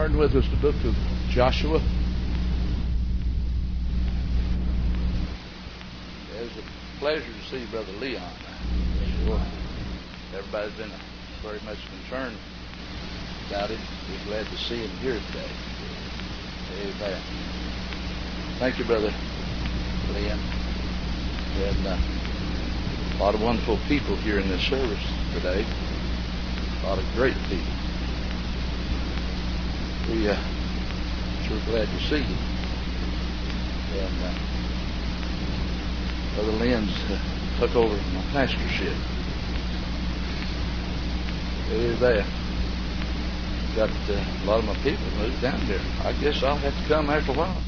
turn with us to the book of Joshua. It's a pleasure to see Brother Leon. Sure. Everybody's been very much concerned about him. We're glad to see him here today. Amen. Thank you, Brother Leon. And a lot of wonderful people here in this service today. A lot of great people. We're sure glad to see you. And Brother Lynn's took over my pastorship. There. Got a lot of my people moved down there. I guess I'll have to come after a while.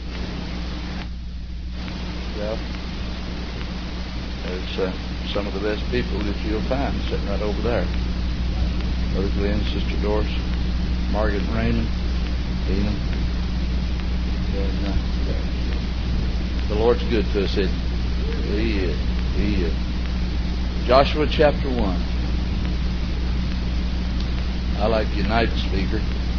Well, there's some of the best people that you'll find sitting right over there. Brother Glenn, Sister Doris, Margaret and Raymond, Eden. And the Lord's good to us, isn't He? He is. He is. Joshua chapter 1. I like your night speaker.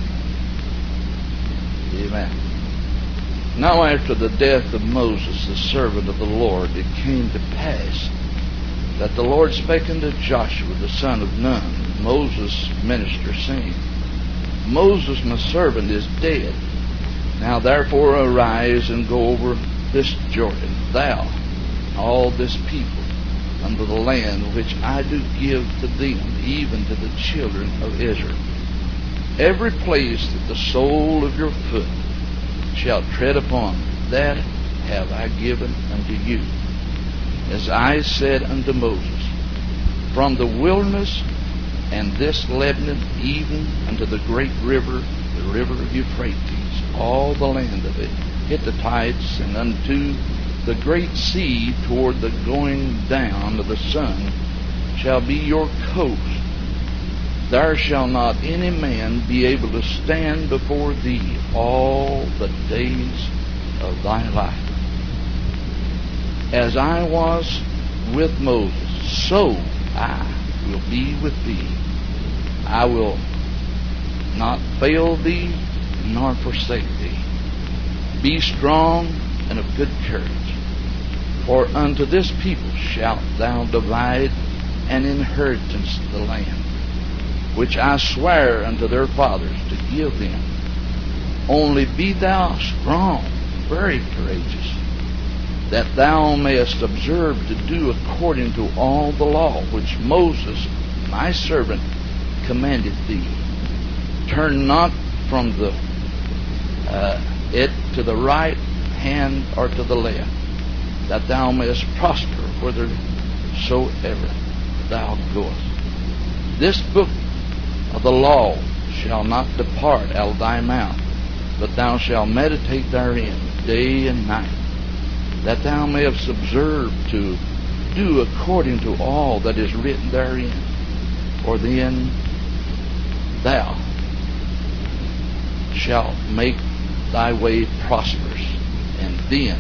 Amen. Now after the death of Moses, the servant of the Lord, it came to pass that the Lord spake unto Joshua, the son of Nun, Moses' minister, saying, Moses, my servant, is dead. Now therefore arise and go over this Jordan, thou and all this people, unto the land which I do give to them, even to the children of Israel. Every place that the sole of your foot shall tread upon, that have I given unto you, as I said unto Moses, from the wilderness and this Lebanon, even unto the great river, the river of Euphrates, all the land of it, Hittites, and unto the great sea toward the going down of the sun, shall be your coast. There shall not any man be able to stand before thee all the days of thy life. As I was with Moses, so I will be with thee. I will not fail thee, nor forsake thee. Be strong and of good courage. For unto this people shalt thou divide an inheritance of the land, which I swear unto their fathers to give them. Only be thou strong, very courageous, that thou mayest observe to do according to all the law which Moses, my servant, commanded thee. Turn not from it to the right hand or to the left, that thou mayest prosper whithersoever thou goest. This book of the law shall not depart out of thy mouth, but thou shalt meditate therein day and night, that thou mayest observe to do according to all that is written therein. For then thou shalt make thy way prosperous, and then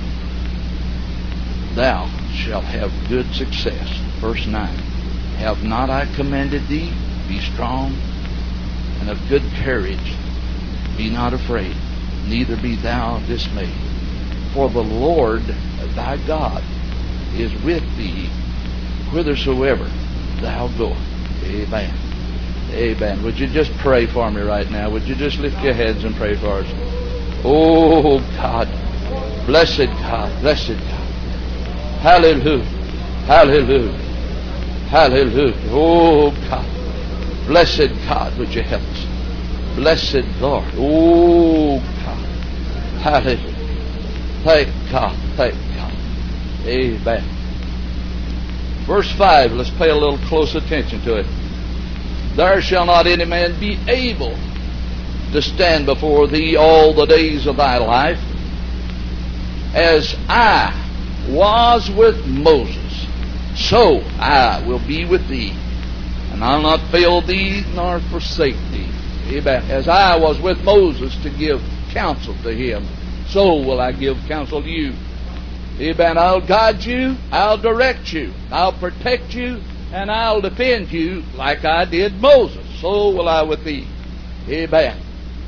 thou shalt have good success. Verse 9. Have not I commanded thee? Be strong and of good courage. Be not afraid, neither be thou dismayed. For the Lord thy God is with thee whithersoever thou goest. Amen. Amen. Would you just pray for me right now? Would you just lift your heads and pray for us? Oh God, blessed God, blessed God. Hallelujah. Hallelujah. Hallelujah. Oh God. Blessed God, would you help us? Blessed Lord. Oh God. Hallelujah. Thank God. Thank God. Amen. Verse 5, let's pay a little close attention to it. There shall not any man be able to stand before thee all the days of thy life. As I was with Moses, so I will be with thee, and I'll not fail thee nor forsake thee. Amen. As I was with Moses to give counsel to him, so will I give counsel to you. Amen. I'll guide you, I'll direct you, I'll protect you, and I'll defend you like I did Moses. So will I with thee. Amen.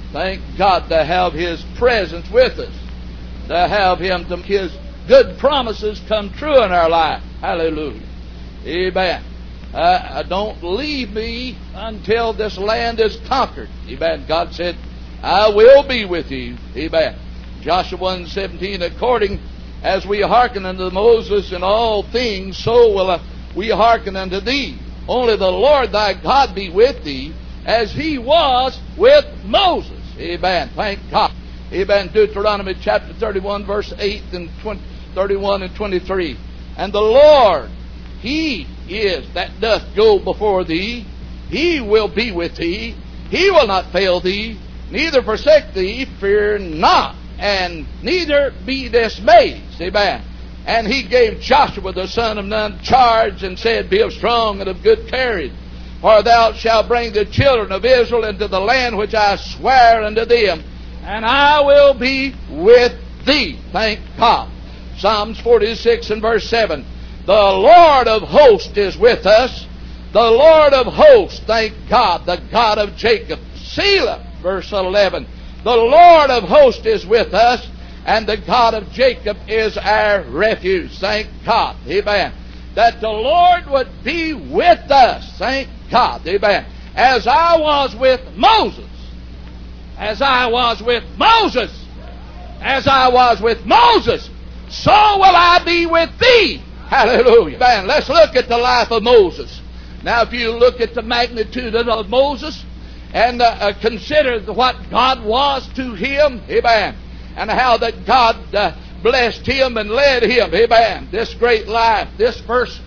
Thank God to have His presence with us, to have Him, to His good promises come true in our life. Hallelujah. Amen. Don't leave me until this land is conquered. Amen. God said, I will be with you. Amen. Joshua 1:17, according as we hearken unto Moses in all things, so will we hearken unto thee. Only the Lord thy God be with thee, as He was with Moses. Amen. Thank God. Amen. Deuteronomy chapter 31, verse 8 and 31 and 23. And the Lord, He is that doth go before thee. He will be with thee. He will not fail thee, neither forsake thee. Fear not, and neither be dismayed. Amen. And He gave Joshua the son of Nun charge, and said, Be of strong and of good courage, for thou shalt bring the children of Israel into the land which I swear unto them, and I will be with thee. Thank God. Psalms 46 and verse 7. The Lord of hosts is with us. The Lord of hosts, thank God, the God of Jacob. Selah, verse 11. The Lord of hosts is with us, and the God of Jacob is our refuge. Thank God. Amen. That the Lord would be with us. Thank God. Amen. As I was with Moses. As I was with Moses. As I was with Moses, so will I be with thee. Hallelujah. Amen. Let's look at the life of Moses. Now, if you look at the magnitude of Moses and consider what God was to him, amen, and how that God blessed him and led him, amen, this great life, this first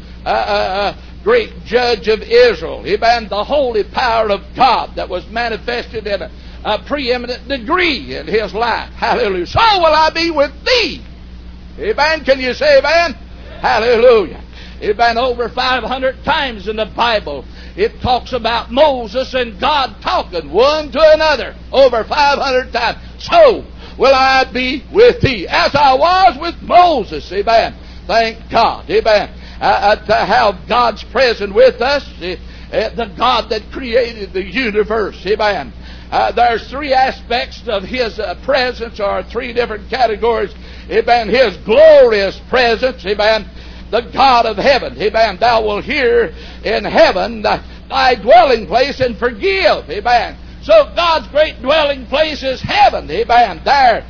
great judge of Israel, amen, the holy power of God that was manifested in a preeminent degree in his life. Hallelujah. So will I be with thee. Amen. Can you say amen? Hallelujah. Amen. Over 500 times in the Bible it talks about Moses and God talking one to another. Over 500 times. So will I be with thee, as I was with Moses. Amen. Thank God. Amen. To have God's presence with us, the God that created the universe. Amen. There's three aspects of His presence, or three different categories. Amen. His glorious presence. Amen. The God of heaven. Amen. Thou wilt hear in heaven thy dwelling place and forgive. Amen. So God's great dwelling place is heaven. Amen. There,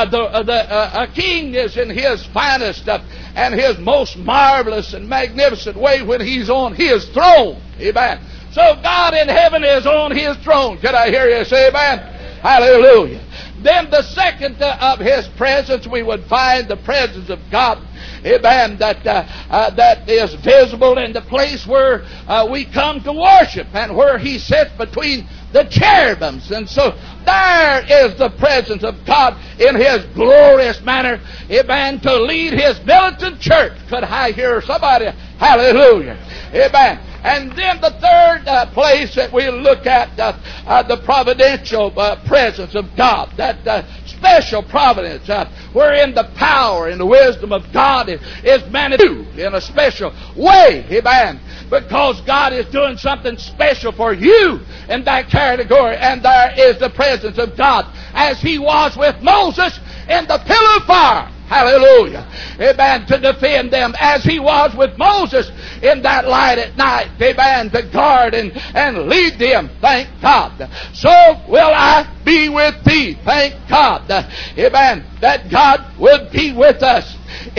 a king is in his finest and his most marvelous and magnificent way when He's on His throne. Amen. So God in heaven is on His throne. Can I hear you say amen? Hallelujah. Then the second of His presence, we would find the presence of God, amen, that is visible in the place where we come to worship, and where He sits between the cherubims. And so there is the presence of God in His glorious manner, amen, to lead His militant church. Could I hear somebody? Hallelujah. Amen. And then the third place that we look at, the providential presence of God, that special providence, wherein the power and the wisdom of God is manifested in a special way. Amen. Because God is doing something special for you in that category. And there is the presence of God, as He was with Moses in the pillar of fire. Hallelujah. Amen. To defend them, as He was with Moses in that light at night. Amen. To guard and lead them. Thank God. So will I be with thee. Thank God. Amen. That God would be with us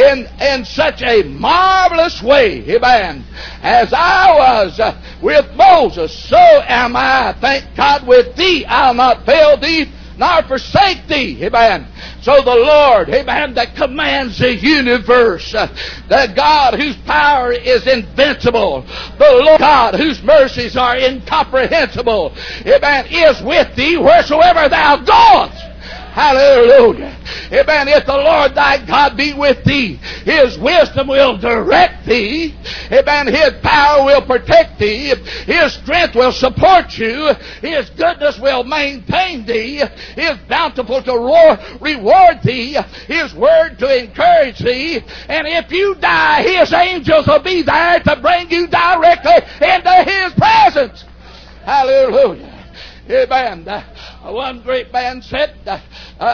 in such a marvelous way. Amen. As I was with Moses, so am I. Thank God, with thee. I'll not fail thee, nor forsake thee. Amen. So the Lord, amen, that commands the universe, the God whose power is invincible, the Lord God whose mercies are incomprehensible, amen, is with thee wheresoever thou goest. Hallelujah. Amen. If the Lord thy God be with thee, His wisdom will direct thee. Amen. His power will protect thee. His strength will support you. His goodness will maintain thee. He is bountiful to reward thee. His word to encourage thee. And if you die, His angels will be there to bring you directly into His presence. Hallelujah. Amen. One great man said that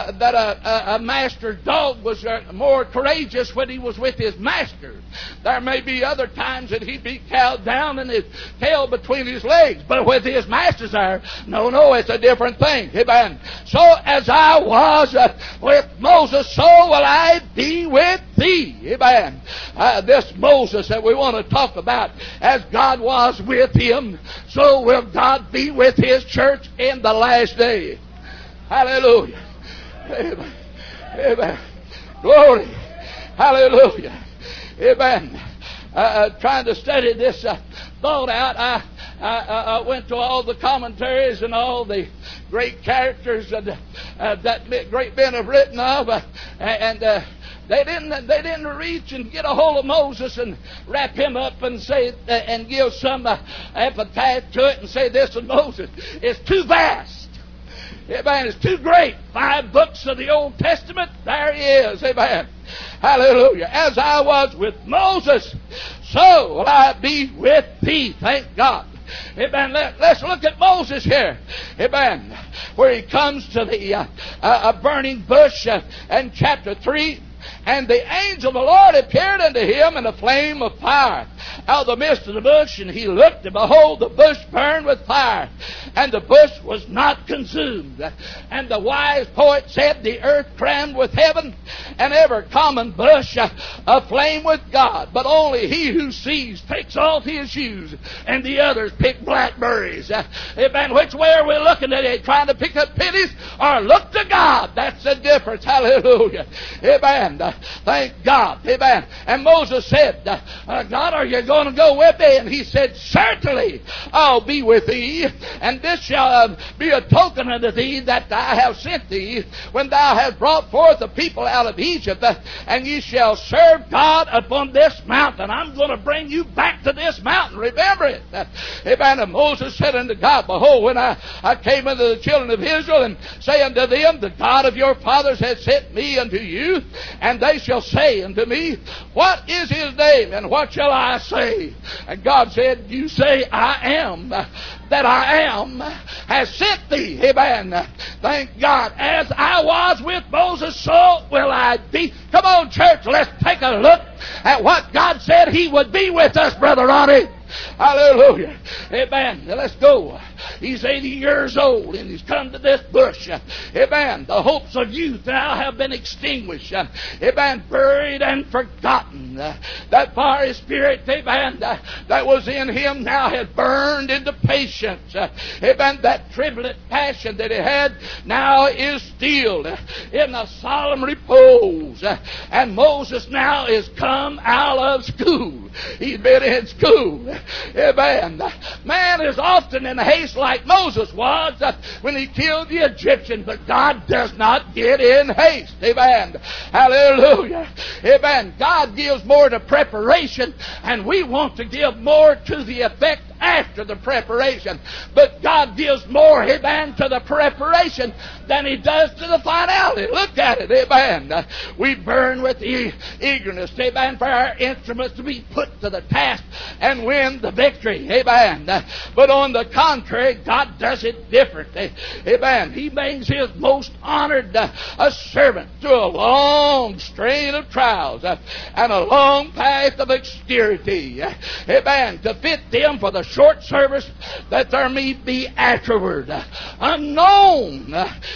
a master's dog was more courageous when he was with his master. There may be other times that he'd be cowed down and his tail between his legs, but with his master's there, no, it's a different thing. Amen. So as I was with Moses, so will I be with thee. Amen. This Moses that we want to talk about, as God was with him, so will God be with His church in the last day. Hallelujah. Amen. Amen. Glory. Hallelujah. Amen. Trying to study this thought out, I went to all the commentaries and all the great characters that great men have written of, and they didn't reach and get a hold of Moses and wrap him up and say and give some epitaph to it and say this is Moses. It's too vast. Amen. It's too great. 5 books of the Old Testament. There he is. Amen. Hallelujah. As I was with Moses, so will I be with thee. Thank God. Amen. Let's look at Moses here. Amen. Where he comes to the burning bush in chapter 3. And the angel of the Lord appeared unto him in a flame of fire out of the midst of the bush. And he looked, and behold, the bush burned with fire, and the bush was not consumed. And the wise poet said, the earth crammed with heaven, and every common bush aflame with God. But only he who sees takes off his shoes, and the others pick blackberries. Amen. Which way are we looking at it? Trying to pick up pennies or look to God? That's the difference. Hallelujah. Amen. Thank God. Amen. And Moses said, God, are you going to go with me? And he said, certainly I'll be with thee, and this shall be a token unto thee that I have sent thee when thou hast brought forth the people out of Egypt, and ye shall serve God upon this mountain. I'm going to bring you back to this mountain. Remember it. Amen. And Moses said unto God, behold, when I came unto the children of Israel and say unto them, the God of your fathers has sent me unto you, and they shall say unto me, what is his name, and what shall I say? And God said, you say, I am that I am has sent thee. Amen. Thank God. As I was with Moses, so will I be. Come on, church, let's take a look at what God said He would be with us, Brother Ronnie. Hallelujah. Amen. Now let's go. He's 80 years old and he's come to this bush. Amen. The hopes of youth now have been extinguished. Amen. Buried and forgotten. That fiery spirit, amen, that was in him now has burned into patience. Amen. That tribulate passion that he had now is stilled in a solemn repose. And Moses now is come out of school. He's been in school. Amen. Man is often in haste like Moses was when he killed the Egyptian, but God does not get in haste. Amen. Hallelujah. Amen. God gives more to preparation, and we want to give more to the effect after the preparation. But God gives more, amen, to the preparation than He does to the finality. Look at it, amen. We burn with eagerness, amen, for our instruments to be put to the task and win the victory, amen. But on the contrary, God does it differently, amen. He makes His most honored a servant through a long strain of trials and a long path of austerity, amen, to fit them for the short service that there may be afterward. Unknown,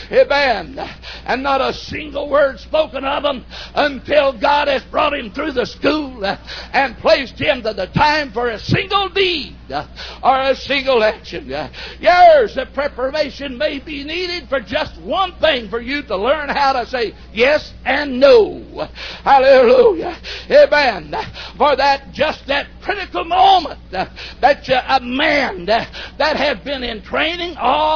amen, and not a single word spoken of them until God has brought him through the school and placed him to the time for a single deed or a single action. Years of preparation may be needed for just one thing, for you to learn how to say yes and no. Hallelujah. Amen. For that, just that critical moment that a man that had been in training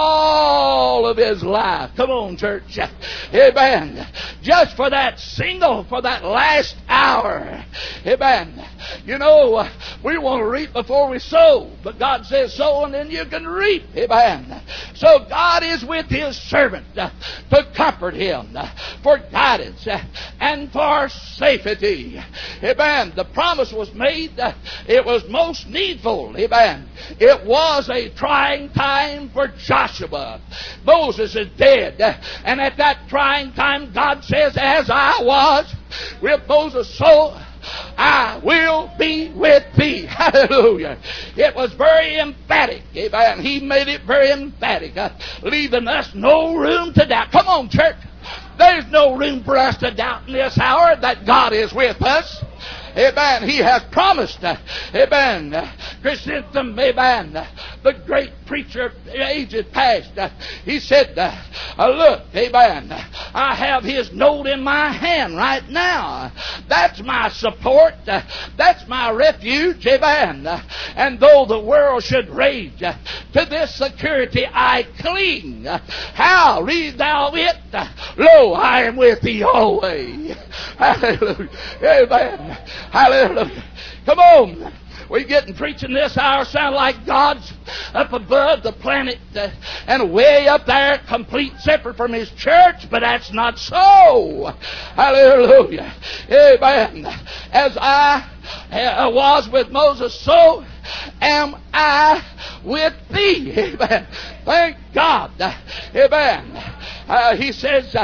all of his life. Come on, church. Amen. Just for that single, for that last hour. Amen. You know, we want to reap before we sow. But God says sow and then you can reap. Amen. So God is with His servant to comfort him, for guidance and for safety. Amen. The promise was made. It was most needful. Amen. It was a trying time for Joshua. Moses is dead. And at that trying time, God says, as I was with Moses, so I will be with thee. Hallelujah. It was very emphatic. Amen. He made it very emphatic, leaving us no room to doubt. Come on, church. There's no room for us to doubt in this hour that God is with us. Amen. He has promised. Amen. Chrysostom, amen. The great preacher of ages past. He said, look, amen, I have his note in my hand right now. That's my support. That's my refuge. Amen. And though the world should rage, to this security I cling. How? Read thou it. Lo, I am with thee always. Hallelujah. Amen. Hallelujah. Come on. We getting preaching this hour sound like God's up above the planet and way up there, complete separate from His church, but that's not so. Hallelujah. Amen. As I was with Moses, so am I with thee. Amen. Thank God. Amen. He says,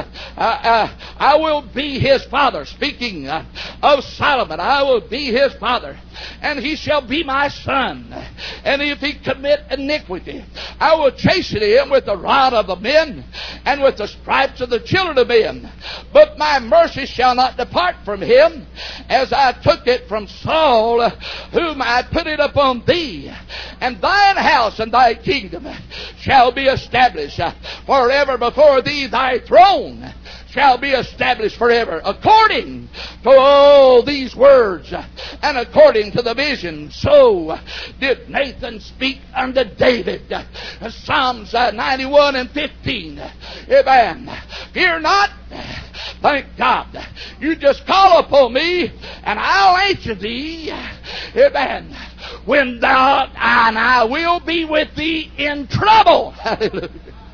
I will be his father. Speaking of Solomon, I will be his father, and he shall be my son. And if he commit iniquity, I will chasten him with the rod of the men and with the stripes of the children of men. But my mercy shall not depart from him, as I took it from Saul, whom I put it upon thee. And thine house and thy kingdom shall be established forever before thee. Thy throne shall be established forever. According to all these words and according to the vision, so did Nathan speak unto David. Psalms 91 and 15. Amen. Fear not. Thank God. You just call upon me and I'll answer thee. Amen. When thou and I will be with thee in trouble. Hallelujah.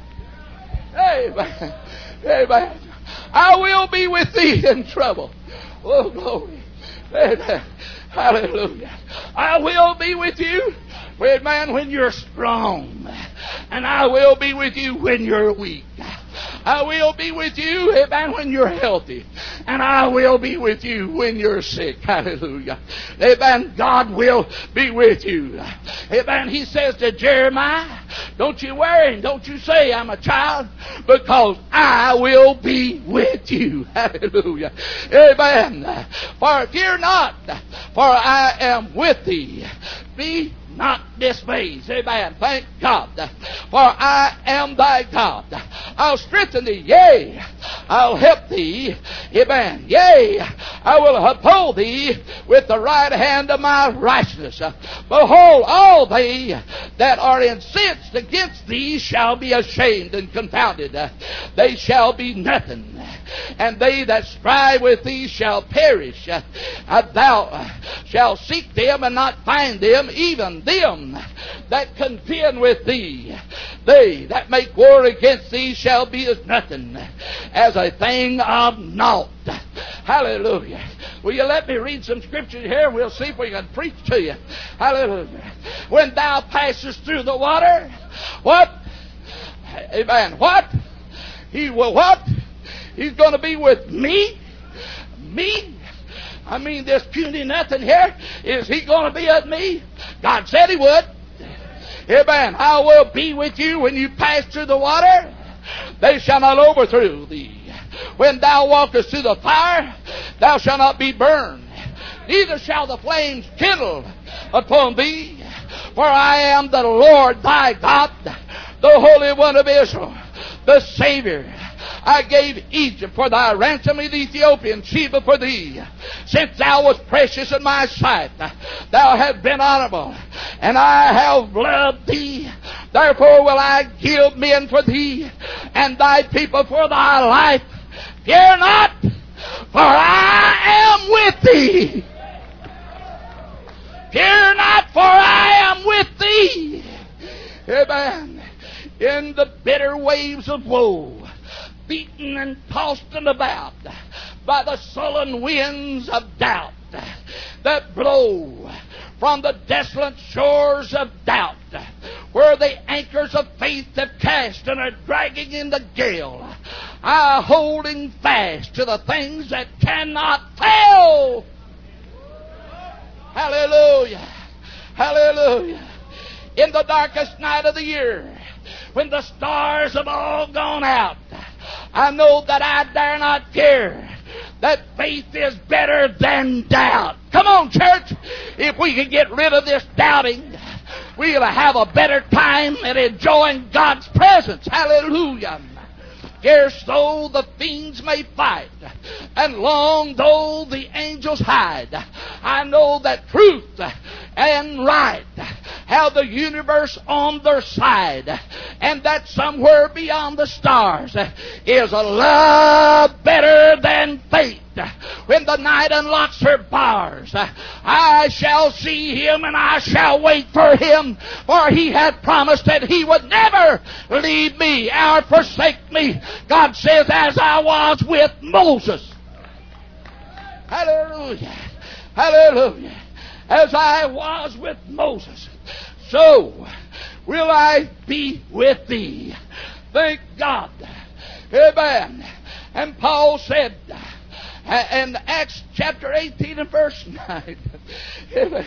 Amen. Amen. I will be with thee in trouble. Oh, glory. Amen. Hallelujah. I will be with you, amen, when you're strong. And I will be with you when you're weak. I will be with you, amen, when you're healthy. And I will be with you when you're sick. Hallelujah. Amen. God will be with you. Amen. He says to Jeremiah, don't you worry and don't you say I'm a child, because I will be with you. Hallelujah. Amen. For fear not, for I am with thee. Be not dismayed. Amen. Thank God. For I am thy God. I'll strengthen thee. Yea, I'll help thee. Amen. Yea, I will uphold thee with the right hand of my righteousness. Behold, all they that are incensed against thee shall be ashamed and confounded. They shall be nothing. And they that strive with thee shall perish. Thou shalt seek them and not find them, even them that contend with thee. They that make war against thee shall be as nothing, as a thing of naught. Hallelujah. Will you let me read some scriptures here? We'll see if we can preach to you. Hallelujah. When thou passest through the water, what? Amen. What? He will what? He's going to be with me? Me? I mean, this puny nothing here. Is he going to be with me? God said he would. Amen. I will be with you when you pass through the water. They shall not overthrow thee. When thou walkest through the fire, thou shalt not be burned. Neither shall the flames kindle upon thee. For I am the Lord thy God, the Holy One of Israel, the Savior. I gave Egypt for thy ransom, and Ethiopian Sheba for thee. Since thou wast precious in my sight, thou hast been honorable, and I have loved thee. Therefore will I give men for thee, and thy people for thy life. Fear not, for I am with thee. Fear not, for I am with thee. Amen. In the bitter waves of woe, beaten and tossed about by the sullen winds of doubt that blow from the desolate shores of doubt, where the anchors of faith have cast and are dragging in the gale, I holding fast to the things that cannot fail. Hallelujah. Hallelujah. In the darkest night of the year, when the stars have all gone out, I know that I dare not fear, that faith is better than doubt. Come on, church. If we can get rid of this doubting, we'll have a better time at enjoying God's presence. Hallelujah. Scarce though the fiends may fight, and long though the angels hide, I know that truth and right have the universe on their side, and that somewhere beyond the stars is a love better than fate. When the night unlocks her bars, I shall see Him and I shall wait for Him, for He had promised that He would never leave me or forsake me. God says, as I was with Moses. Hallelujah. Hallelujah. As I was with Moses, so will I be with thee. Thank God. Amen. And Paul said in Acts chapter 18 and verse 9. Amen.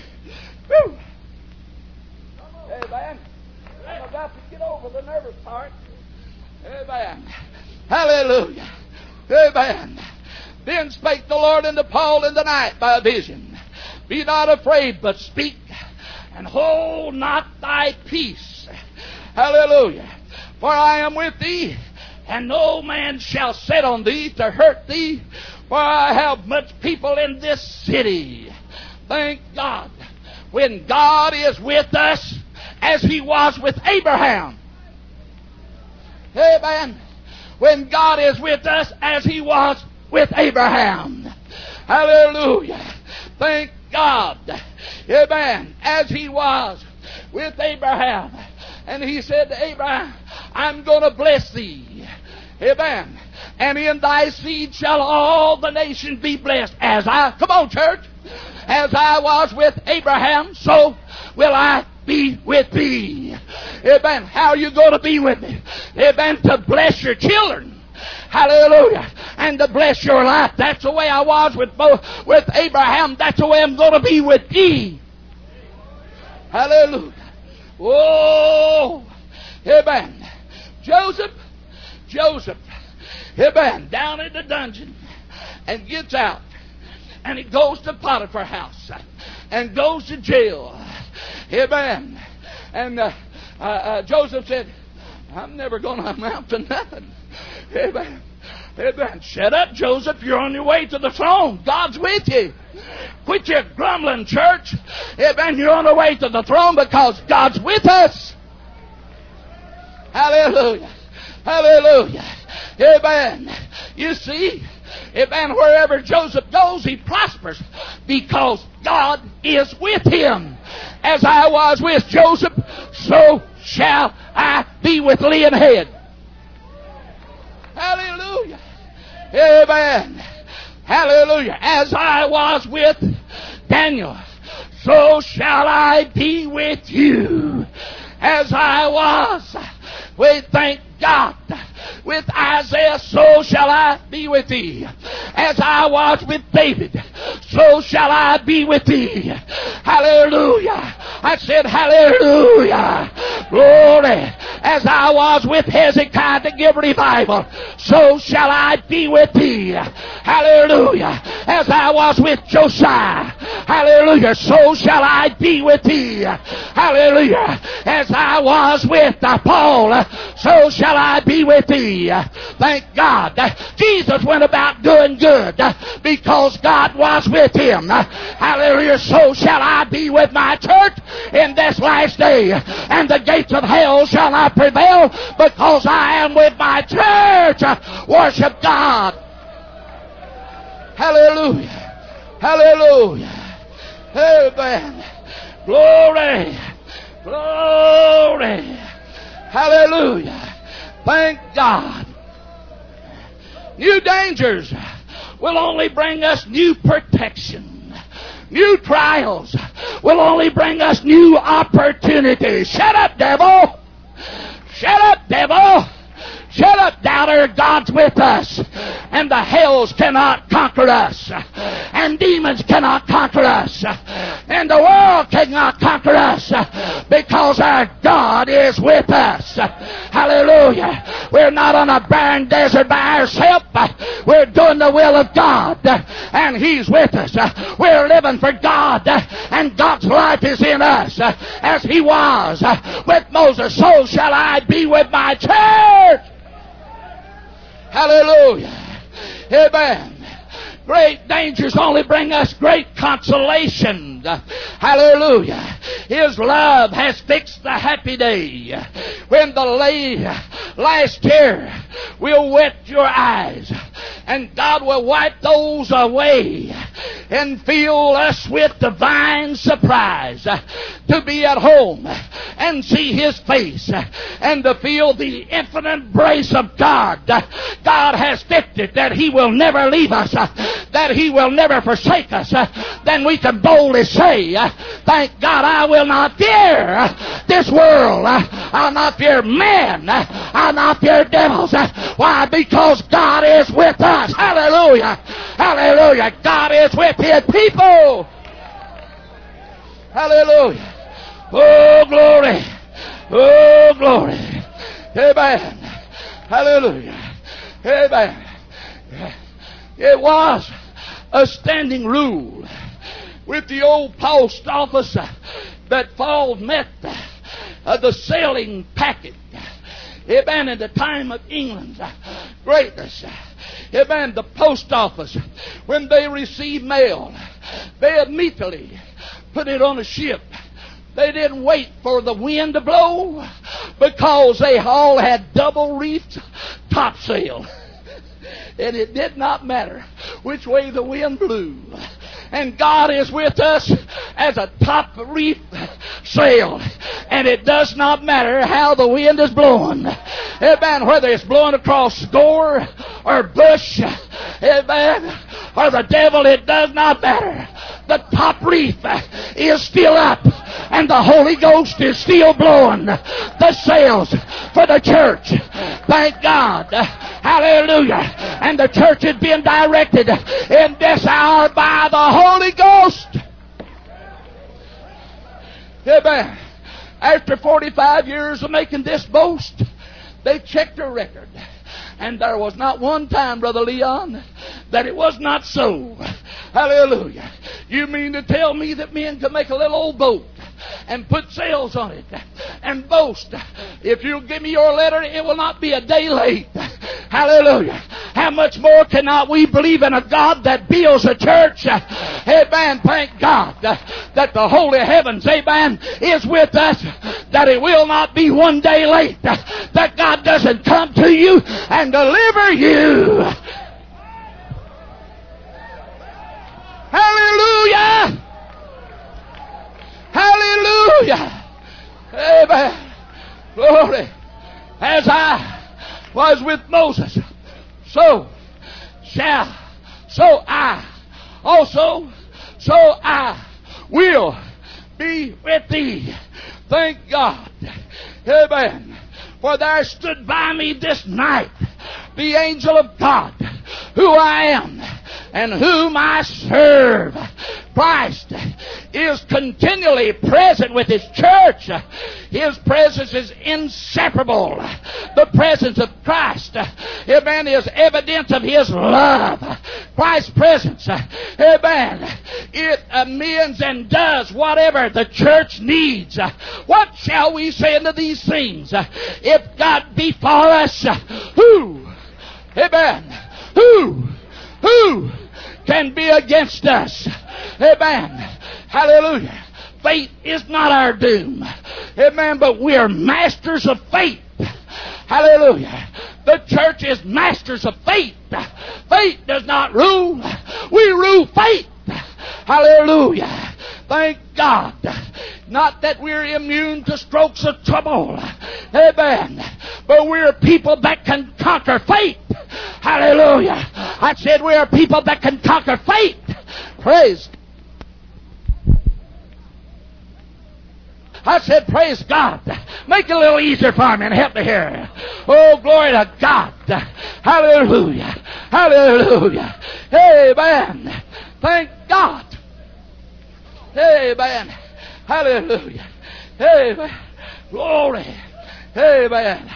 Amen. I'm about to get over the nervous part. Amen. Hallelujah. Amen. Then spake the Lord unto Paul in the night by a vision. Be not afraid, but speak, and hold not thy peace. Hallelujah. For I am with thee, and no man shall set on thee to hurt thee, for I have much people in this city. Thank God. When God is with us, as He was with Abraham. Amen. When God is with us, as He was with Abraham. Hallelujah. Thank God. Amen. As He was with Abraham. And He said to Abraham, I'm going to bless thee. Amen. And in thy seed shall all the nations be blessed. Come on, church. As I was with Abraham, so will I be with thee. Amen. How are you going to be with me? Amen. To bless your children. Hallelujah. And to bless your life. That's the way I was with Abraham. That's the way I'm going to be with thee. Hallelujah. Oh, amen. Joseph, amen, down in the dungeon and gets out. And he goes to Potiphar's house and goes to jail. Amen. And Joseph said, I'm never going to amount to nothing. Amen. Amen. Shut up, Joseph. You're on your way to the throne. God's with you. Quit your grumbling, church. Amen. You're on the way to the throne because God's with us. Hallelujah. Hallelujah. Amen. You see, amen, wherever Joseph goes, he prospers because God is with him. As I was with Joseph, so shall I be with Leon Head. Hallelujah. Amen. Hallelujah. As I was with Daniel, so shall I be with you. As I was, we thank God, with Isaiah, so shall I be with thee. As I was with David, so shall I be with thee. Hallelujah. I said hallelujah. Glory. As I was with Hezekiah to give revival, so shall I be with thee. Hallelujah. As I was with Josiah, hallelujah, so shall I be with thee. Hallelujah. As I was with Paul, so shall I be with thee. Thank God. Jesus went about doing good because God was with him. Hallelujah. So shall I be with my church in this last day. And the gates of hell shall not prevail because I am with my church. Worship God. Hallelujah. Hallelujah. Amen. Glory. Glory. Hallelujah. Thank God. New dangers will only bring us new protection. New trials will only bring us new opportunities. Shut up, devil. Shut up, devil. Shut up, doubter. God's with us. And the hells cannot conquer us. And demons cannot conquer us. And the world cannot conquer us. Because our God is with us. Hallelujah. We're not on a barren desert by ourselves. We're doing the will of God. And He's with us. We're living for God. And God's life is in us. As He was with Moses, so shall I be with my church. Hallelujah. Amen. Great dangers only bring us great consolation. Hallelujah. His love has fixed the happy day. When the last tear will wet your eyes, and God will wipe those away and fill us with divine surprise to be at home and see His face and to feel the infinite embrace of God. God has fixed it that He will never leave us, that He will never forsake us. Then we can boldly say, thank God, I will not fear this world. I'll not fear men. I'll not fear devils. Why? Because God is with us. Hallelujah. Hallelujah. God is with His people. Hallelujah. Oh, glory. Oh, glory. Amen. Hallelujah. Amen. It was a standing rule with the old post office that Paul met the sailing packet. Amen. In the time of England's greatness. Amen. The post office, when they received mail, they immediately put it on a ship. They didn't wait for the wind to blow because they all had double reefed topsail. And it did not matter which way the wind blew. And God is with us as a top reef sail. And it does not matter how the wind is blowing. Amen. Whether it's blowing across Gore or Bush, amen, or the devil, it does not matter. The top reef is still up. And the Holy Ghost is still blowing the sails for the church. Thank God. Hallelujah. And the church is being directed in this hour by the Holy Ghost. Amen. After 45 years of making this boast, they checked their record. And there was not one time, Brother Leon, that it was not so. Hallelujah. You mean to tell me that men can make a little old boat and put sails on it and boast? If you'll give me your letter, it will not be a day late. Hallelujah. How much more cannot we believe in a God that builds a church? Amen. Thank God that the holy heavens, amen, is with us, that it will not be one day late, that God doesn't come to you and deliver you. Hallelujah. Hallelujah. Amen. Glory. As I was with Moses, so I will be with thee. Thank God. Amen. For there stood by me this night the angel of God, who I am and whom I serve. Christ is continually present with His church. His presence is inseparable. The presence of Christ, amen, is evidence of His love. Christ's presence, amen, it means and does whatever the church needs. What shall we say unto these things? If God be for us, who, amen, who can be against us? Amen. Hallelujah. Fate is not our doom. Amen. But we are masters of fate. Hallelujah. The church is masters of fate. Fate does not rule. We rule fate. Hallelujah. Thank God. Not that we're immune to strokes of trouble. Amen. But we're people that can conquer fate. Hallelujah. I said we're people that can conquer fate. Praise God. I said, praise God. Make it a little easier for me and help me here. Oh, glory to God. Hallelujah. Hallelujah. Amen. Thank God. Amen. Hallelujah. Amen. Glory. Amen.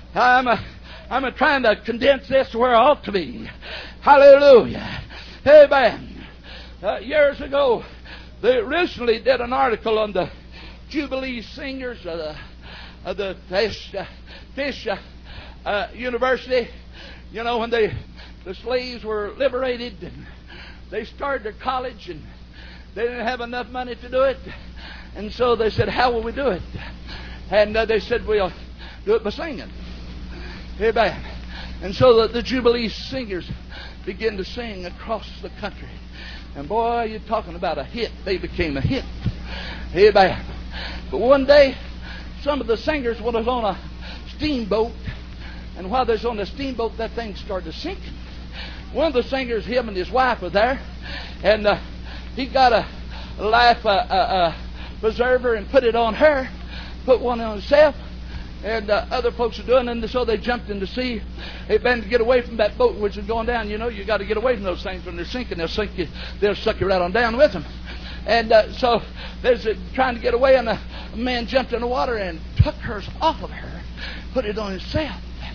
I'm trying to condense this to where I ought to be. Hallelujah. Amen. Years ago, they recently did an article on the Jubilee Singers of the Fish University. You know, when the slaves were liberated and they started their college and they didn't have enough money to do it. And so they said, how will we do it? And they said, we'll do it by singing. Amen. And so the Jubilee Singers began to sing across the country. And boy, you're talking about a hit. They became a hit. Amen. But one day, some of the singers was on a steamboat, and while they was on the steamboat, that thing started sinking. One of the singers, him and his wife were there, and he got a life preserver and put it on her, put one on himself, and other folks were doing it, and so they jumped in the sea. They'd been to get away from that boat which was going down. You know, you got to get away from those things when they're sinking. They'll sink you. They'll suck you right on down with them. And so they're trying to get away, and a man jumped in the water and took hers off of her, put it on himself.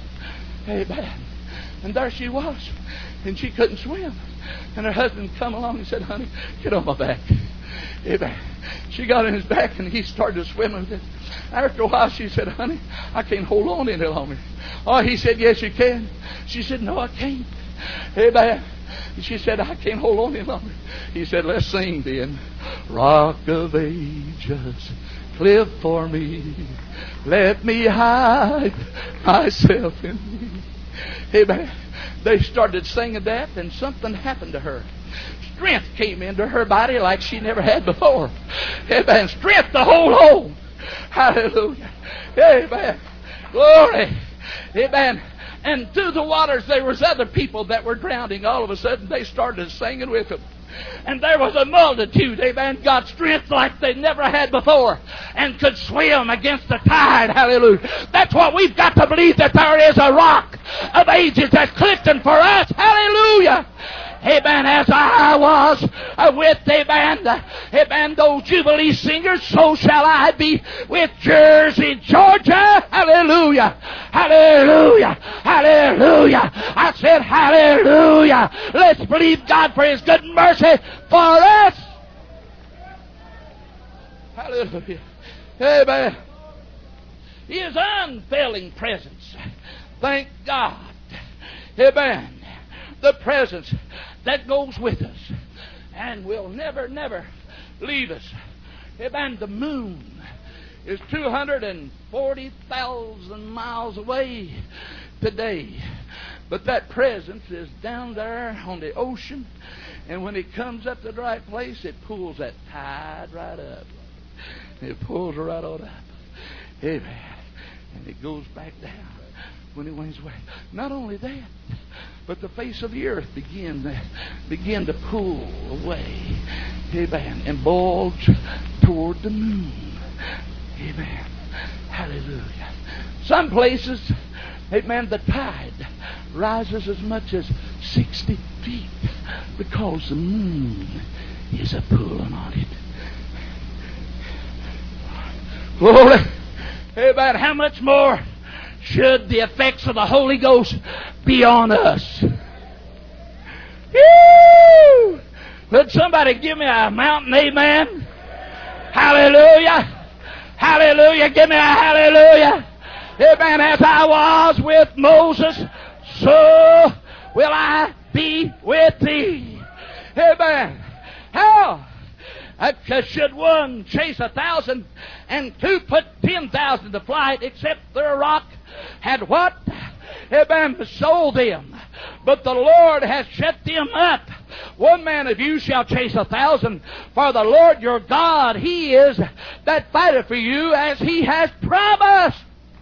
Amen. And there she was, and she couldn't swim. And her husband come along and said, honey, get on my back. Amen. She got on his back, and he started swimming with it. After a while, she said, honey, I can't hold on any longer. Oh, he said, yes, you can. She said, no, I can't. Amen. She said, I can't hold on any longer. He said, let's sing then. Rock of Ages, cliff for me. Let me hide myself in thee. Amen. They started singing that, and something happened to her. Strength came into her body like she never had before. Amen. Strength to hold on. Hallelujah. Amen. Glory. Amen. And through the waters there was other people that were drowning. All of a sudden they started singing with them. And there was a multitude, amen, got strength like they never had before and could swim against the tide. Hallelujah. That's what we've got to believe, that there is a rock of ages that's clifting for us. Hallelujah. Amen. As I was with, amen, those Jubilee Singers, so shall I be with Jersey, Georgia. Hallelujah. Hallelujah. Hallelujah. I said hallelujah. Let's believe God for His good mercy for us. Hallelujah. Amen. His unfailing presence. Thank God. Amen. The presence that goes with us and will never, never leave us. Amen. The moon is 240,000 miles away today. But that presence is down there on the ocean. And when it comes up to the right place, it pulls that tide right up. It pulls it right on up. Amen. And it goes back down when it wins away. Not only that, but the face of the earth begin to pull away. Amen. And bulge toward the moon. Amen. Hallelujah. Some places, amen, the tide rises as much as 60 feet because the moon is a pulling on it. Glory. Amen. How much more should the effects of the Holy Ghost be on us? Woo! Would somebody give me a mountain amen? Hallelujah. Hallelujah. Give me a hallelujah. Amen. As I was with Moses, so will I be with thee. Amen. How? Should one chase 1,000 and two put 10,000 to flight, except their rock had what? Amen. Sold them. But the Lord has shut them up one man of you shall chase 1,000. For the Lord your God, He is that fighteth for you, as He has promised.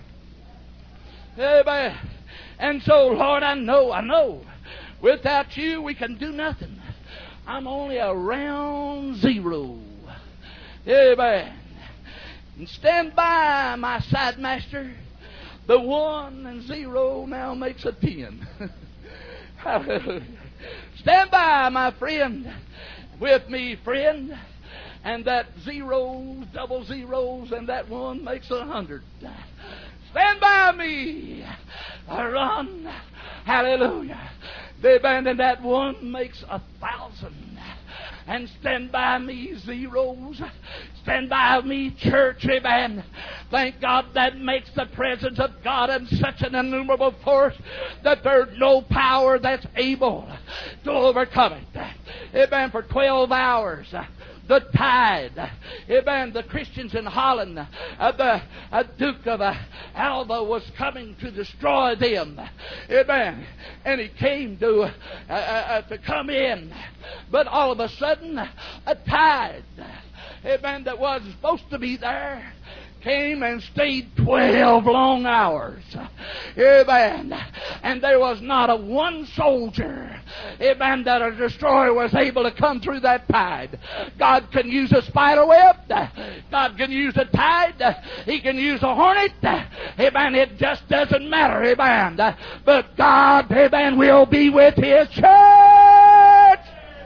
Amen. And so, Lord, I know, without you we can do nothing. I'm only a round zero. Amen. And stand by, my side master. The 1 and 0 now makes a 10. Hallelujah. Stand by, my friend, with me, friend. And that zeros, double zeros, and that 1 makes 100. Stand by me. I run. Hallelujah. Amen. And that 1 makes 1,000. And stand by me, zeros. Stand by me, church. Amen. Thank God that makes the presence of God in such an innumerable force that there's no power that's able to overcome it. Amen. For 12 hours. The tide. Amen. The Christians in Holland, the Duke of Alva was coming to destroy them. Amen. And he came to come in. But all of a sudden, a tide, amen, that was supposed to be there, came and stayed 12 long hours. Amen. And there was not a one soldier, amen, that a destroyer was able to come through that tide. God can use a spider web. God can use a tide. He can use a hornet. Amen. It just doesn't matter. Amen. But God, amen, will be with His church.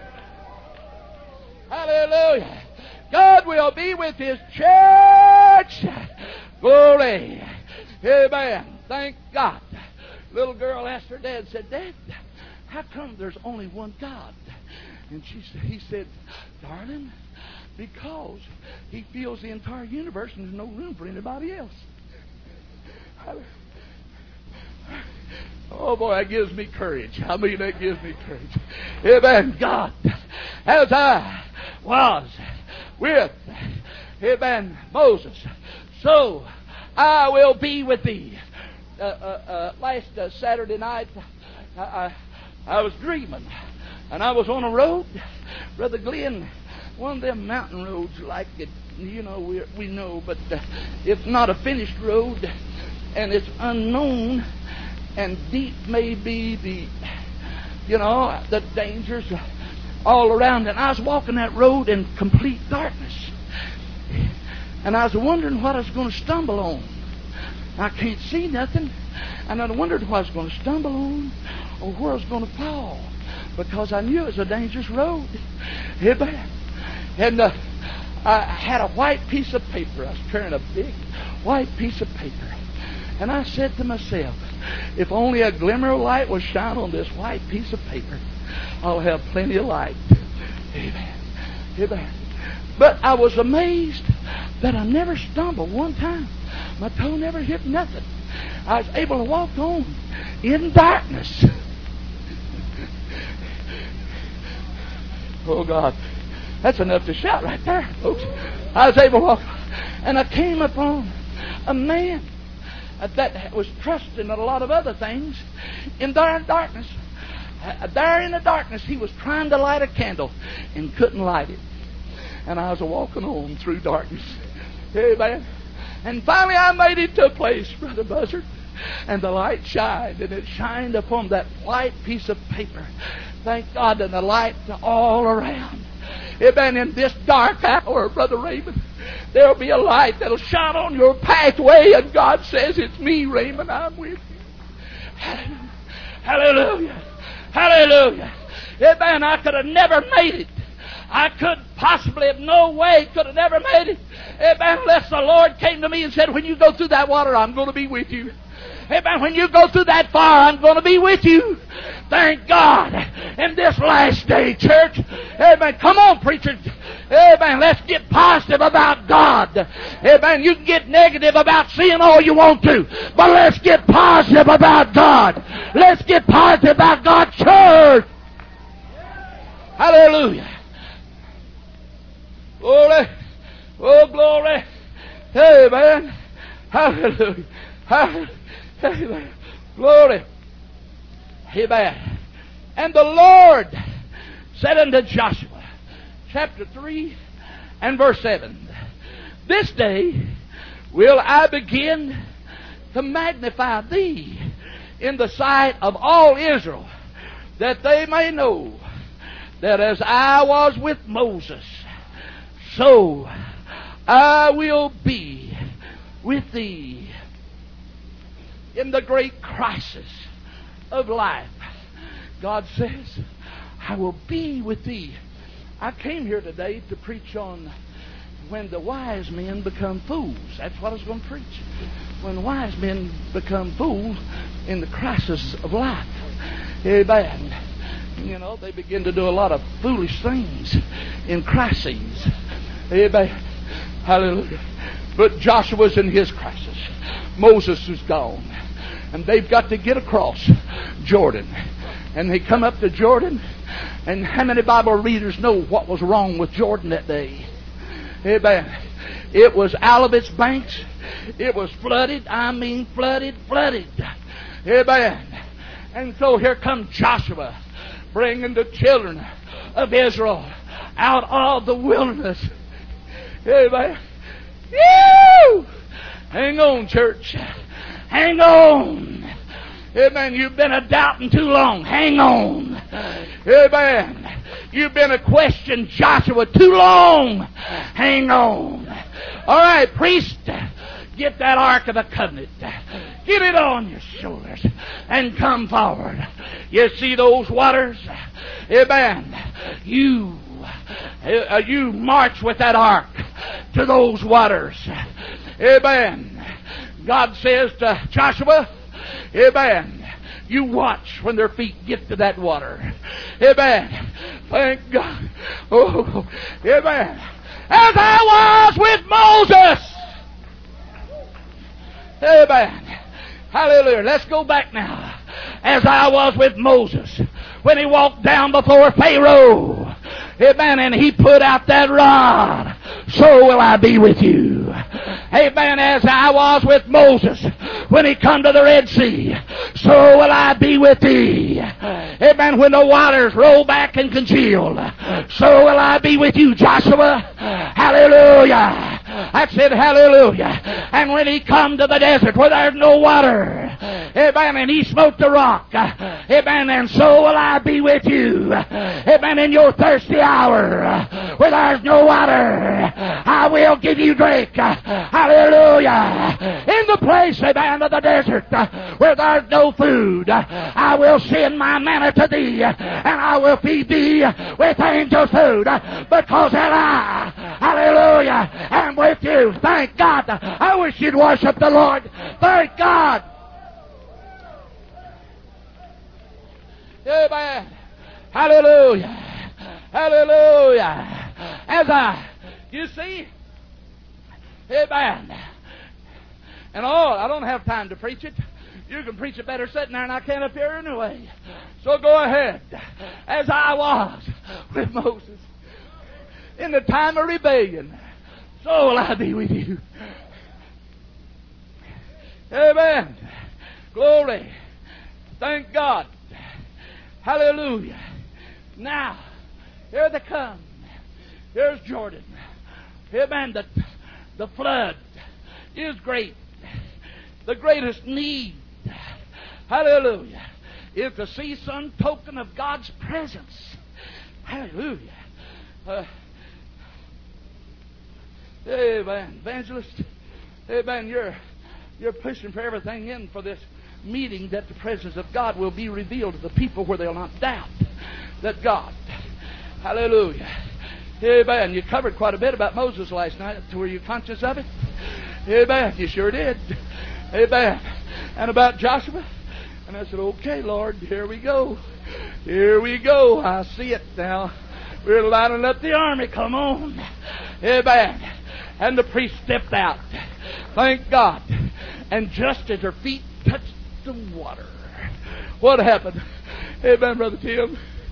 Hallelujah. God will be with His church. Glory. Amen. Thank God. Little girl asked her dad, said, Dad, how come there's only one God? And he said, darling, because He fills the entire universe and there's no room for anybody else. Oh boy, that gives me courage. I mean, that gives me courage. Amen. God, as I was with, amen, Moses, so I will be with thee. Last Saturday night, I was dreaming, and I was on a road, Brother Glenn, one of them mountain roads like it, you know, we know, but it's not a finished road, and it's unknown, and deep may be the dangers all around. And I was walking that road in complete darkness, and I was wondering what I was going to stumble on. I can't see nothing, and I wondered what I was going to stumble on or where I was going to fall, because I knew it was a dangerous road. And I had a white piece of paper. I was carrying a big white piece of paper, and I said to myself, if only a glimmer of light will shine on this white piece of paper, I'll have plenty of light. Amen. Amen. But I was amazed that I never stumbled one time. My toe never hit nothing. I was able to walk on in darkness. Oh God, that's enough to shout right there, folks. I was able to walk, and I came upon a man that was trusting in a lot of other things in darkness. There in the darkness, he was trying to light a candle and couldn't light it. And I was walking on through darkness. Amen. And finally I made it to a place, Brother Buzzard, and the light shined, and it shined upon that white piece of paper. Thank God, and the light all around. Amen. In this dark hour, Brother Raymond, there'll be a light that'll shine on your pathway, and God says, it's me, Raymond, I'm with you. Hallelujah. Hallelujah. Hallelujah. Amen. I could have never made it. I could possibly have no way could have never made it. Amen. Unless the Lord came to me and said, when you go through that water, I'm going to be with you. Amen. When you go through that fire, I'm going to be with you. Thank God. In this last day, church. Amen. Come on, preacher. Amen. Let's get positive about God. Amen. You can get negative about sin all you want to, but let's get positive about God. Let's get positive about God's church. Hallelujah. Glory. Oh, glory. Amen. Hallelujah. Hallelujah. Amen. Glory. Amen. And the Lord said unto Joshua, chapter 3 and verse 7, this day will I begin to magnify thee in the sight of all Israel, that they may know that as I was with Moses, so I will be with thee. In the great crisis of life, God says, I will be with thee. I came here today to preach on when the wise men become fools. That's what I was going to preach. When wise men become fools in the crisis of life. Amen. You know, they begin to do a lot of foolish things in crises. Amen. Hallelujah. But Joshua's in his crisis. Moses is gone. And they've got to get across Jordan. And they come up to Jordan. And how many Bible readers know what was wrong with Jordan that day? Amen. It was out of its banks. It was flooded. I mean flooded. Amen. And so here comes Joshua, bringing the children of Israel out of the wilderness. Amen. Woo! Hang on, church. Hang on. Amen. You've been a doubting too long. Hang on. Amen. You've been a question Joshua too long. Hang on. All right, priest, get that Ark of the Covenant. Get it on your shoulders and come forward. You see those waters? Amen. You march with that ark to those waters. Amen. God says to Joshua, amen, you watch when their feet get to that water. Amen. Thank God. Oh, amen. As I was with Moses. Amen. Hallelujah. Let's go back now. As I was with Moses when he walked down before Pharaoh. Amen. And he put out that rod. So will I be with you. Amen. As I was with Moses when he come to the Red Sea, so will I be with thee. Amen. When the waters roll back and congeal, so will I be with you, Joshua. Hallelujah. I said hallelujah. And when he come to the desert where there's no water, amen, and he smote the rock, amen, and so will I be with you. Amen. In your thirsty hour where there's no water, I will give you drink. Hallelujah. In the place, amen, of the desert where there's no food, I will send my manna to thee, and I will feed thee with angels' food, because that I, hallelujah, am with you. Thank God. I wish you'd worship the Lord. Thank God. Amen. Hallelujah. Hallelujah. You see, amen. And I don't have time to preach it. You can preach it better sitting there than I can up here anyway. So go ahead. As I was with Moses in the time of rebellion, so will I be with you. Amen. Glory. Thank God. Hallelujah. Now, here they come. Here's Jordan. Amen. The flood is great. The greatest need, hallelujah, is to see some token of God's presence. Hallelujah. Amen. Evangelist, amen, you're pushing for everything in for this meeting, that the presence of God will be revealed to the people where they'll not doubt that God, hallelujah. Amen. You covered quite a bit about Moses last night. Were you conscious of it? Amen. You sure did. Amen. And about Joshua. And I said, okay, Lord, here we go. Here we go. I see it now. We're lining up the army. Come on. Amen. And the priest stepped out. Thank God. And just as her feet touched the water, what happened? Amen, Brother Tim.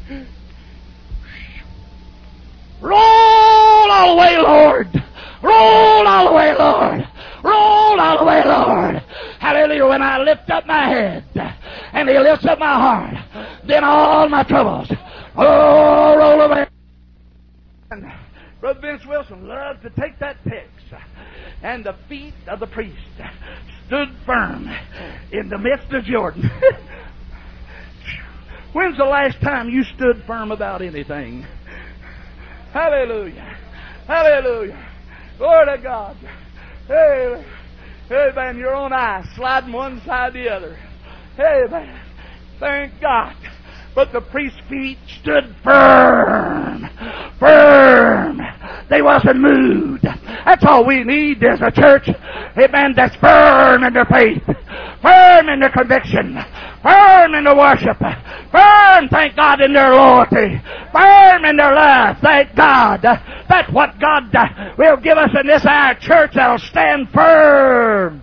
Roll all the way, Lord. Roll all the way, Lord. Roll all the way, Lord. Hallelujah. When I lift up my head and He lifts up my heart, then all my troubles Oh, roll away. Brother Vince Wilson loved to take that text. And the feet of the priest stood firm in the midst of Jordan. When's the last time you stood firm about anything? Hallelujah. Hallelujah. Glory to God. Hey, man, your own eye sliding one side to the other. Hey, man, thank God. But the priest's feet stood firm. Firm. They wasn't moved. That's all we need is a church, amen, that's firm in their faith, firm in their conviction, firm in their worship, firm, thank God, in their loyalty, firm in their love. Thank God. That's what God will give us in this our church that'll stand firm.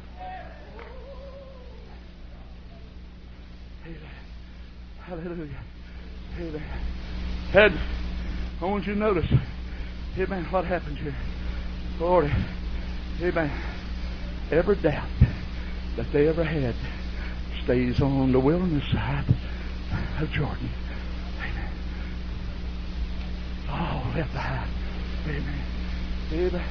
Hallelujah. Amen. Head, I want you to notice, amen, what happens here. Lord, amen. Every doubt that they ever had stays on the wilderness side of Jordan. Amen. All left behind. Amen. Amen.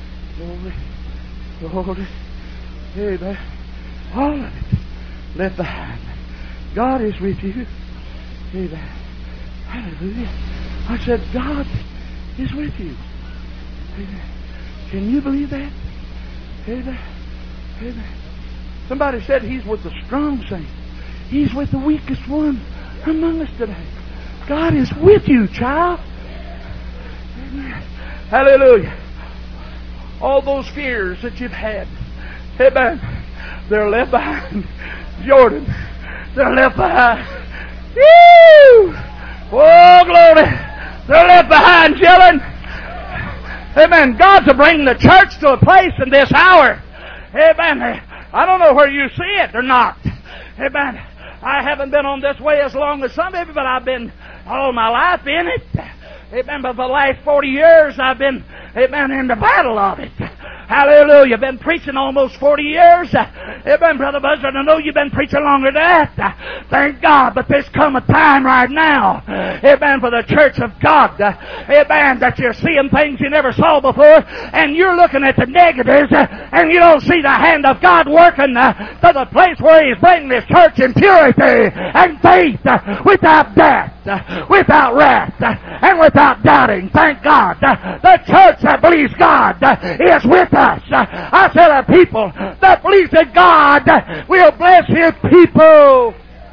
Glory. Glory. Amen. All of it left behind. God is with you. Amen. Hallelujah. I said, God is with you. Amen. Can you believe that? Amen. Amen. Somebody said He's with the strong saints. He's with the weakest one among us today. God is with you, child. Amen. Hallelujah. All those fears that you've had, amen, they're left behind. Jordan, they're left behind. Woo! Oh, glory. They're left behind, children. Amen. God's to bring the church to a place in this hour. Amen. I don't know where you see it or not. Amen. I haven't been on this way as long as some of you, but I've been all my life in it. Amen. But for the last 40 years, I've been, amen, in the battle of it. Hallelujah. Been preaching almost 40 years. Amen, Brother Buzzard. I know you've been preaching longer than that. Thank God. But there's come a time right now, amen, for the church of God, amen, that you're seeing things you never saw before, and you're looking at the negatives, and you don't see the hand of God working to the place where He's bringing His church in purity and faith, without doubt, without wrath, and without doubting. Thank God. The church that believes God is with us. I said a people that believes that God will bless His people.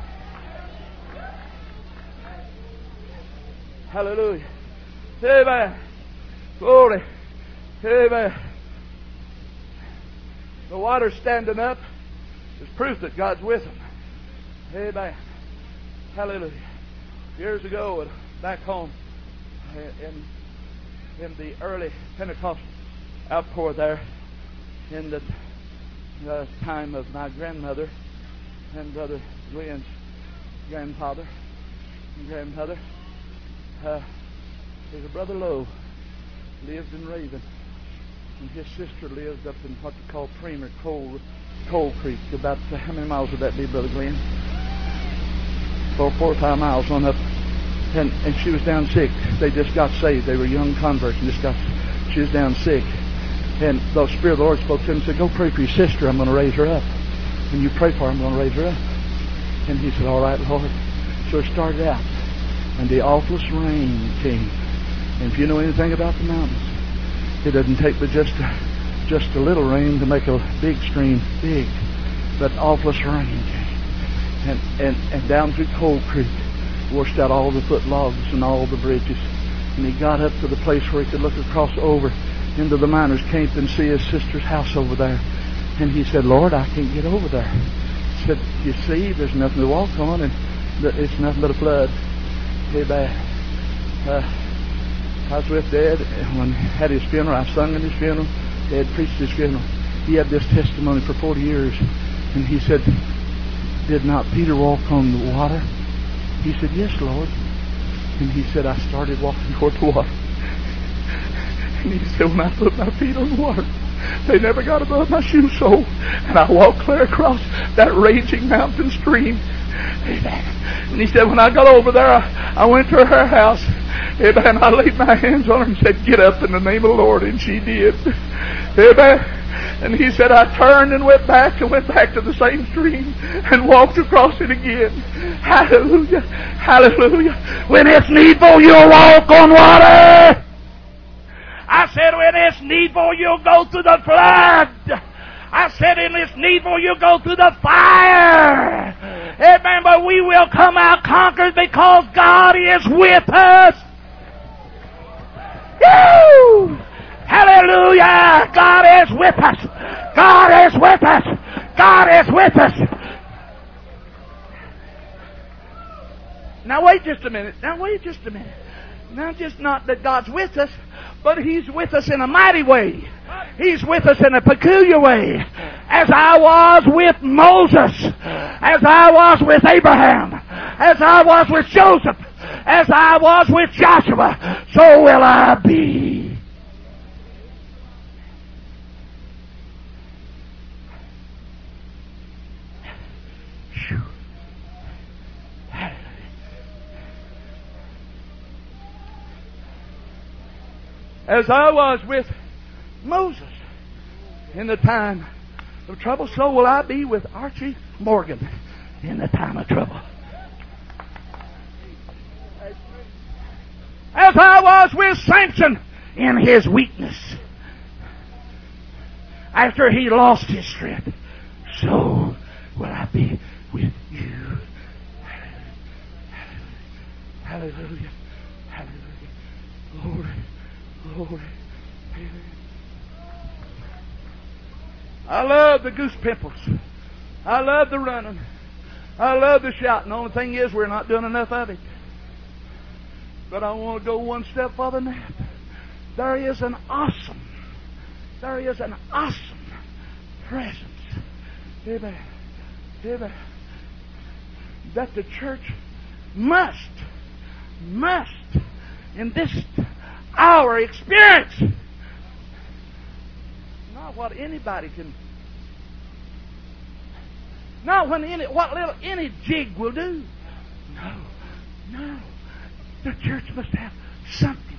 Hallelujah. Amen. Glory. Amen. The water standing up is proof that God's with them. Amen. Hallelujah. Years ago, back home, in the early Pentecost outpour there, in the time of my grandmother and Brother Glenn's grandfather and grandmother, there's a Brother Lowe lived in Raven, and his sister lived up in what they call Premer Coal Creek. About how many miles would that be, Brother Glenn? 4 or 5 miles on up. And she was down sick. They just got saved. They were young converts and she was down sick. And the Spirit of the Lord spoke to him and said, go pray for your sister. I'm going to raise her up. When you pray for her, I'm going to raise her up. And he said, all right, Lord. So it started out. And the awfulest rain came. And if you know anything about the mountains, it doesn't take but just a little rain to make a big stream big. But awfulest rain came. And down through Coal Creek, washed out all the foot logs and all the bridges. And he got up to the place where he could look across over into the miners' camp and see his sister's house over there. And he said, Lord, I can't get over there. He said, you see, there's nothing to walk on, and it's nothing but a flood. Amen. I was with Dad when he had his funeral. I sung at his funeral. Dad preached his funeral. He had this testimony for 40 years. And he said, did not Peter walk on the water? He said, yes, Lord. And he said, I started walking toward the water. And he said, when I put my feet on the water, they never got above my shoe sole. And I walked clear across that raging mountain stream. Amen. And he said, when I got over there, I went to her house. Amen. I laid my hands on her and said, get up in the name of the Lord. And she did. Amen. And he said, I turned and went back to the same stream and walked across it again. Hallelujah. Hallelujah. When it's needful, you'll walk on water. I said, when it's needful, you'll go through the flood. I said, when it's needful, you'll go through the fire. Amen. But we will come out conquered because God is with us. Woo! Hallelujah! God is with us. God is with us. God is with us. Now wait just a minute. Now just not that God's with us, but He's with us in a mighty way. He's with us in a peculiar way. As I was with Moses, as I was with Abraham, as I was with Joseph, as I was with Joshua, so will I be. As I was with Moses in the time of trouble, so will I be with Archie Morgan in the time of trouble. As I was with Samson in his weakness, after he lost his strength, so will I be with you. Hallelujah. Hallelujah. Hallelujah. Glory. Glory. I love the goose pimples. I love the running. I love the shouting. The only thing is we're not doing enough of it. But I want to go one step further than that. There is an awesome presence. Amen. Amen. That the church must in this hour experience. Not what anybody can. Not what little any jig will do. No. The church must have something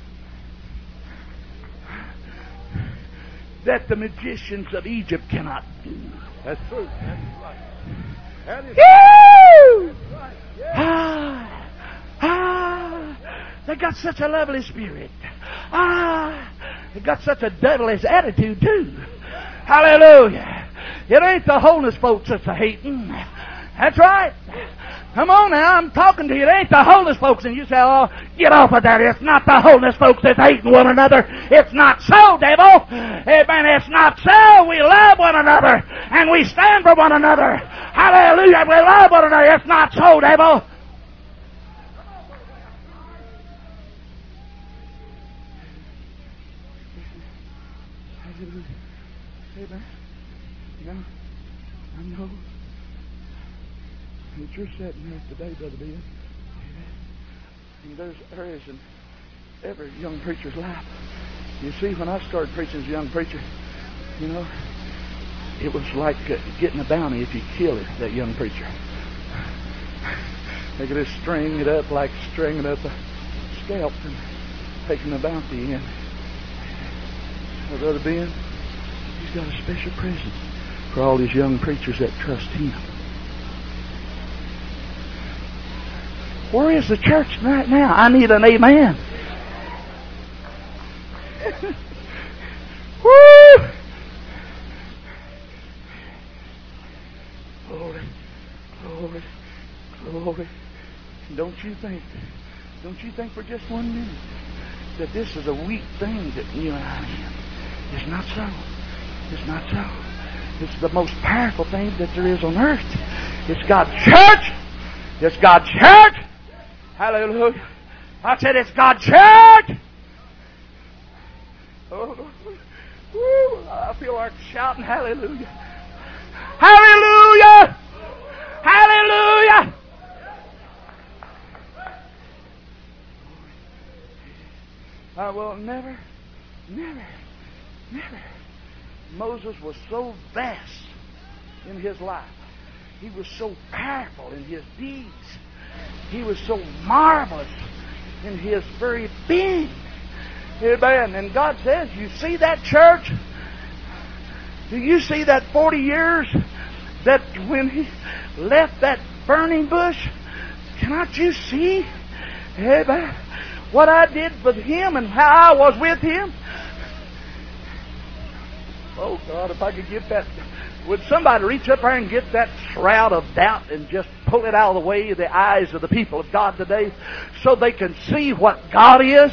that the magicians of Egypt cannot do. That's true. That's right. That is right. Yeah. They got such a lovely spirit. They got such a devilish attitude too. Hallelujah. It ain't the holiness folks that's a hating. That's right. Come on now, I'm talking to you. It ain't the holiness folks. And you say, oh, get off of that. It's not the holiness folks that's hating one another. It's not so, devil. Amen. It's not so. We love one another. And we stand for one another. Hallelujah. We love one another. It's not so, devil. Amen. I know that you're sitting here today, Brother Ben. And there's areas in every young preacher's life. You see, when I started preaching as a young preacher, it was like getting a bounty if you kill it, that young preacher. They could just string it up like stringing up a scalp and taking the bounty in. Well, Brother Ben, He's got a special presence for all these young preachers that trust Him. Where is the church right now? I need an amen. Woo! Glory, glory, glory. Don't you think for just 1 minute that this is a weak thing that you and I am. It's not so. It's not so. It's the most powerful thing that there is on earth. It's God's church. It's God's church. Hallelujah. I said it's God's church. Oh, woo, I feel like shouting hallelujah. Hallelujah. Hallelujah. I will never. Moses was so vast in his life. He was so powerful in his deeds He was so marvelous in His very being. Amen. And God says, you see that church? Do you see that 40 years that when He left that burning bush? Cannot you see, amen, what I did with Him and how I was with Him? Oh God, if I could get that. Would somebody reach up there and get that shroud of doubt and just pull it out of the way of the eyes of the people of God today so they can see what God is?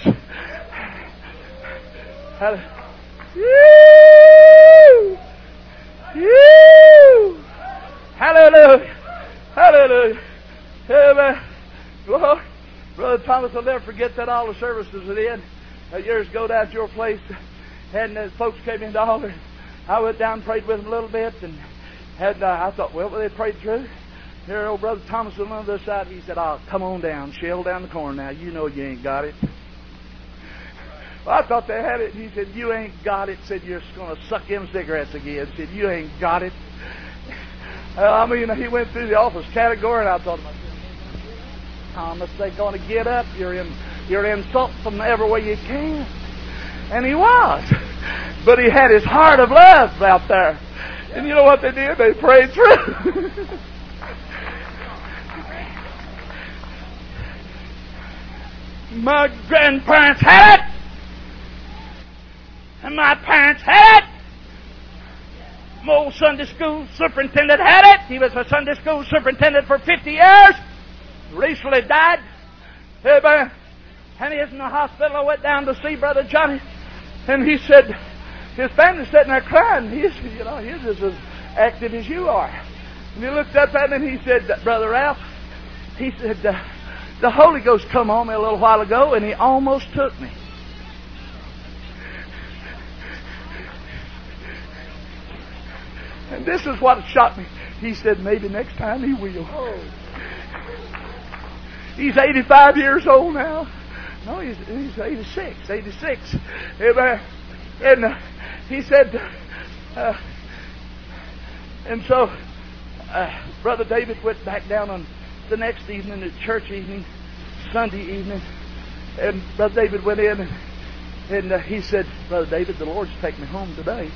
Hallelujah. Hallelujah. Amen. Lord, Brother Thomas, I'll never forget that all the services at end years ago down at your place. And folks came in to altar. I went down and prayed with them a little bit, and I thought, well, they prayed through. Here, old Brother Thomas was on the other side. He said, "Oh, come on down, shell down the corner now. You know you ain't got it." Well, I thought they had it. He said, "You ain't got it." Said, "You're going to suck them cigarettes again." Said, "You ain't got it." He went through the office category, and I thought to myself, Thomas, they're going to get up. You're insulting them every way you can. And he was. But he had his heart of love out there. And you know what they did? They prayed through. My grandparents had it. And my parents had it. My old Sunday school superintendent had it. He was a Sunday school superintendent for 50 years. Recently died. Amen. And he is in the hospital. I went down to see Brother Johnny. And he said, his family's sitting there crying. He's just as active as you are. And he looked up at me and he said, "Brother Ralph," he said, "the Holy Ghost come on me a little while ago and He almost took me." And this is what shocked me. He said, "Maybe next time He will." He's 85 years old now. No, he's 86. And he said, and so Brother David went back down on the next evening, at church evening, Sunday evening, and Brother David went in and he said, "Brother David, the Lord's taking me home today."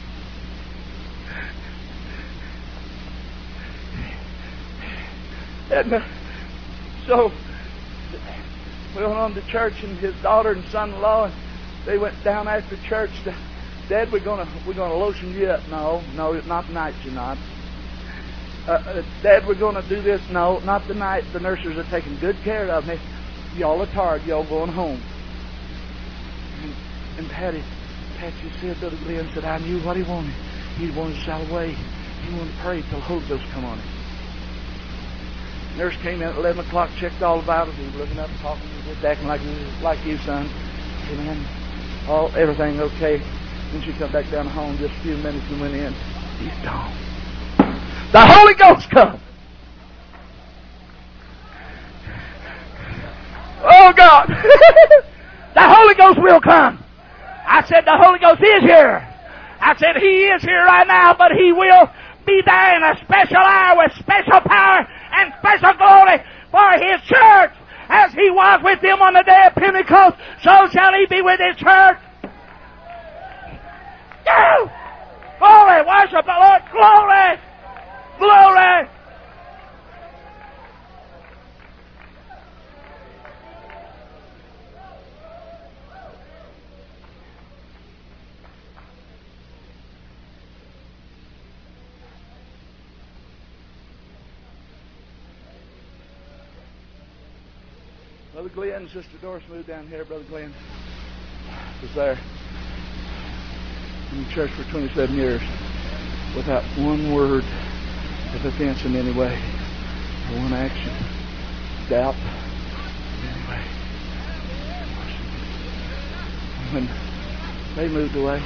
And so we went on to church, and his daughter and son-in-law, and they went down after church. "Dad, we're gonna lotion you up." No, not tonight. You're not. "Dad, we're gonna do this." "No, not tonight. The nurses are taking good care of me. Y'all are tired. Y'all going home." And Patsy said, Brother Glenn said, "I knew what he wanted. He wanted us out of the way. He wanted to pray till the Holy Ghost come on him." Nurse came in at 11 o'clock, checked all the vitals. He was looking up and talking. He was acting like you, son. Amen. Everything okay. Then she come back down home just a few minutes and went in. He's gone. The Holy Ghost come. Oh God. The Holy Ghost will come. I said the Holy Ghost is here. I said He is here right now, but He will be there in a special hour with special power and special glory for His church. As He was with them on the day of Pentecost, so shall He be with His church. Go! Glory! Worship the Lord! Glory! Glory! Brother Glenn and Sister Doris moved down here. Brother Glenn was there in the church for 27 years without one word of offense in any way, or one action, doubt in any way. When they moved away,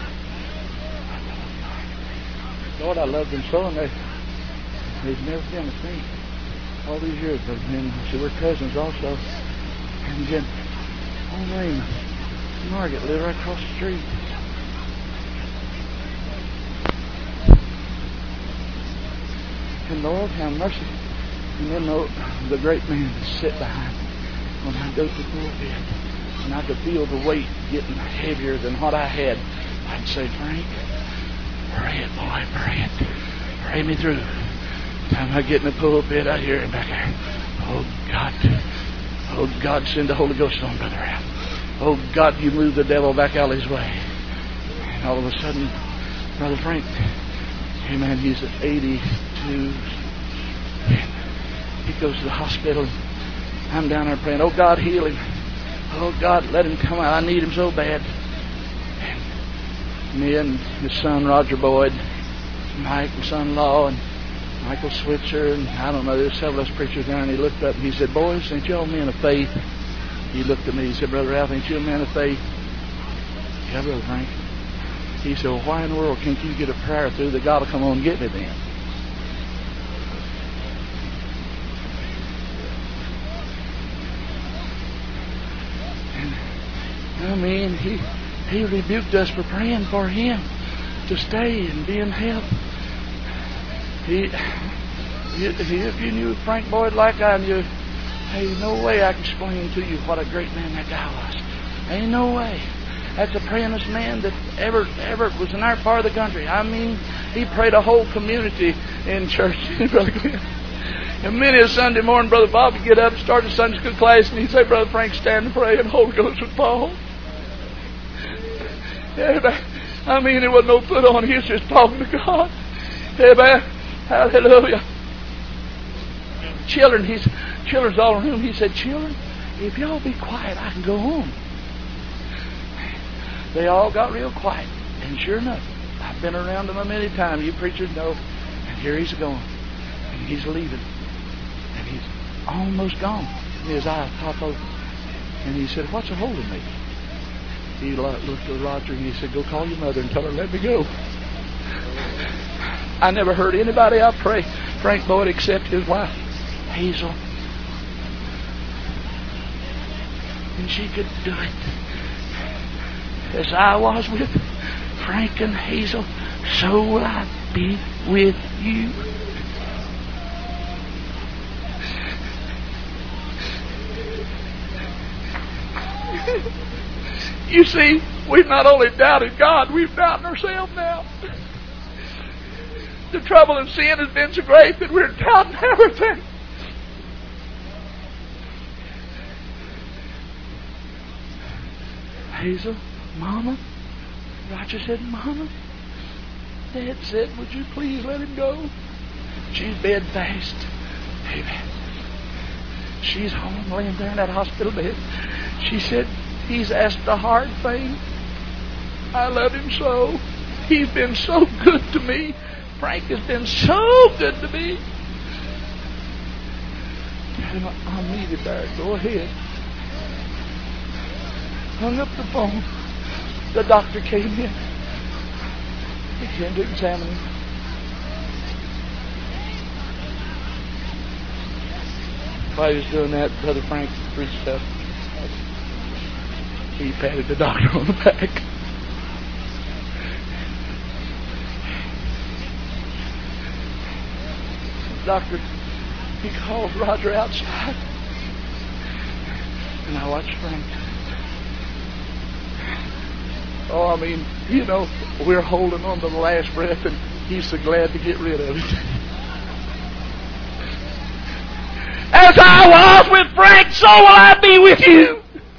Lord, I loved them so, and they've never been the same all these years. But then, see, we're cousins also. And then, Raymond, Margaret lived right across the street. And Lord, have mercy. And then the great man would sit behind me when I go to the pulpit, and I could feel the weight getting heavier than what I had. I'd say, Frank, pray it, boy, pray it. Pray me through. Time I get in the pulpit, I hear him back there. Oh, God, send the Holy Ghost on Brother Al. Oh, God, you move the devil back out his way. And all of a sudden, Brother Frank, hey, man, he's at 82. He goes to the hospital. I'm down there praying, oh, God, heal him. Oh, God, let him come out. I need him so bad. And me and his son, Roger Boyd, Mike, my son-in-law, and Michael Switzer, and I don't know, there's several of us preachers there, and he looked up and he said, boys, ain't y'all men of faith? He looked at me, he said, Brother Alf, ain't you a man of faith? Yeah, Brother Frank. He said, well, why in the world can't you get a prayer through that God will come on and get me then? And, I mean, he rebuked us for praying for him to stay and be in health. If you knew Frank Boyd like I knew, ain't no way I can explain to you what a great man that guy was. Ain't no way. That's the prayingest man that ever was in our part of the country. I mean, he prayed a whole community in church. And many a Sunday morning, Brother Bob would get up and start the Sunday school class, and he'd say, Brother Frank, stand and pray, and the Holy Ghost would fall. I mean, there wasn't no foot on. He was just talking to God. Amen. Hallelujah. Children's all in the room. He said, children, if y'all be quiet, I can go home. They all got real quiet. And sure enough, I've been around them a many times. You preachers know. And here he's going. And he's leaving. And he's almost gone. And his eyes pop open. And he said, what's a holding me? He looked at Roger and he said, go call your mother and tell her, let me go. I never heard anybody out pray Frank Boyd except his wife, Hazel. And she could do it. As I was with Frank and Hazel, so will I be with you. You see, we've not only doubted God, we've doubted ourselves now. The trouble in sin has been so great that we're doubting everything. Hazel, Mama, Roger said, Mama, Dad said, would you please let him go? She's bedfast. Amen. She's home laying there in that hospital bed. She said, he's asked a hard thing. I love him so. He's been so good to me. Frank has been so good to me. I'll meet it there. Go ahead. Hung up the phone. The doctor came in. He came to examine him. While he was doing that, Brother Frank reached up. He patted the doctor on the back. The doctor, he called Roger outside. And I watched Frank. Oh, I mean, you know, we're holding on to the last breath, and he's so glad to get rid of it. As I was with Frank, so will I be with you.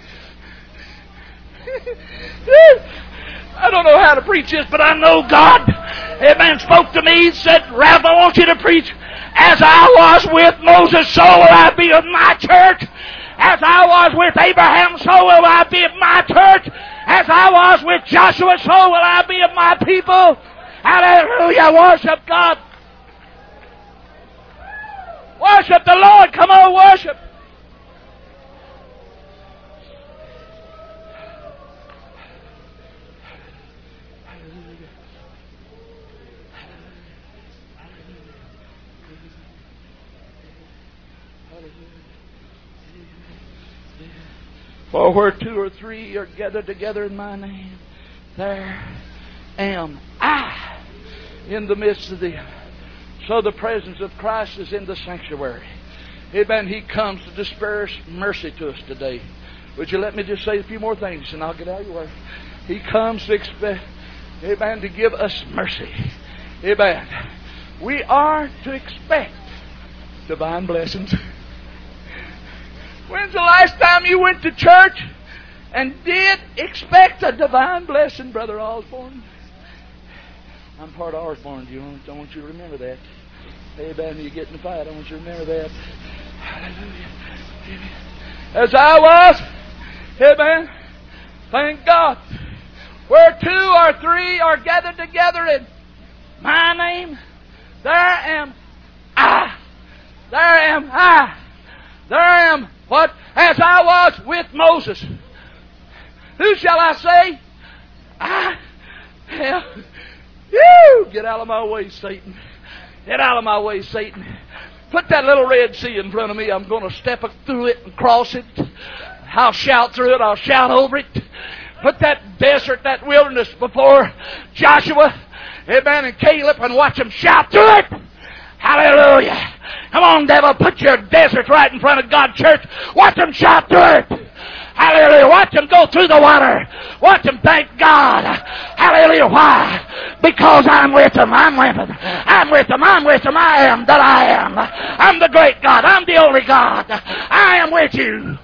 I don't know how to preach this, but I know God. Amen. Spoke to me, said, Ralph, I want you to preach. As I was with Moses, so will I be with my church. As I was with Abraham, so will I be with my church. As I was with Joshua, so will I be with my people. Hallelujah. Worship God. Worship the Lord. Come on, worship. For where two or three are gathered together in my name, there am I in the midst of them. So the presence of Christ is in the sanctuary. Amen. He comes to disperse mercy to us today. Would you let me just say a few more things and I'll get out of your way. He comes to expect, amen, to give us mercy. Amen. We are to expect divine blessings. When's the last time you went to church and did expect a divine blessing, Brother Osborne? I'm part of Osborne. I want you to remember that. Amen. You get in the fight. I want you to remember that. Hallelujah. Amen. As I was, amen. Thank God. Where 2 or 3 are gathered together in my name, there am I. There am I. There am what? As I was with Moses. Who shall I say? I am. Woo! Get out of my way, Satan. Get out of my way, Satan. Put that little Red Sea in front of me. I'm going to step through it and cross it. I'll shout through it. I'll shout over it. Put that desert, that wilderness before Joshua, amen, and Caleb, and watch them shout through it. Hallelujah. Come on, devil, put your desert right in front of God, church. Watch them shout through it. Hallelujah. Watch them go through the water. Watch them thank God. Hallelujah. Why? Because I'm with them. I'm with them. I'm with them. I'm with them. I am that I am. I'm the great God. I'm the only God. I am with you.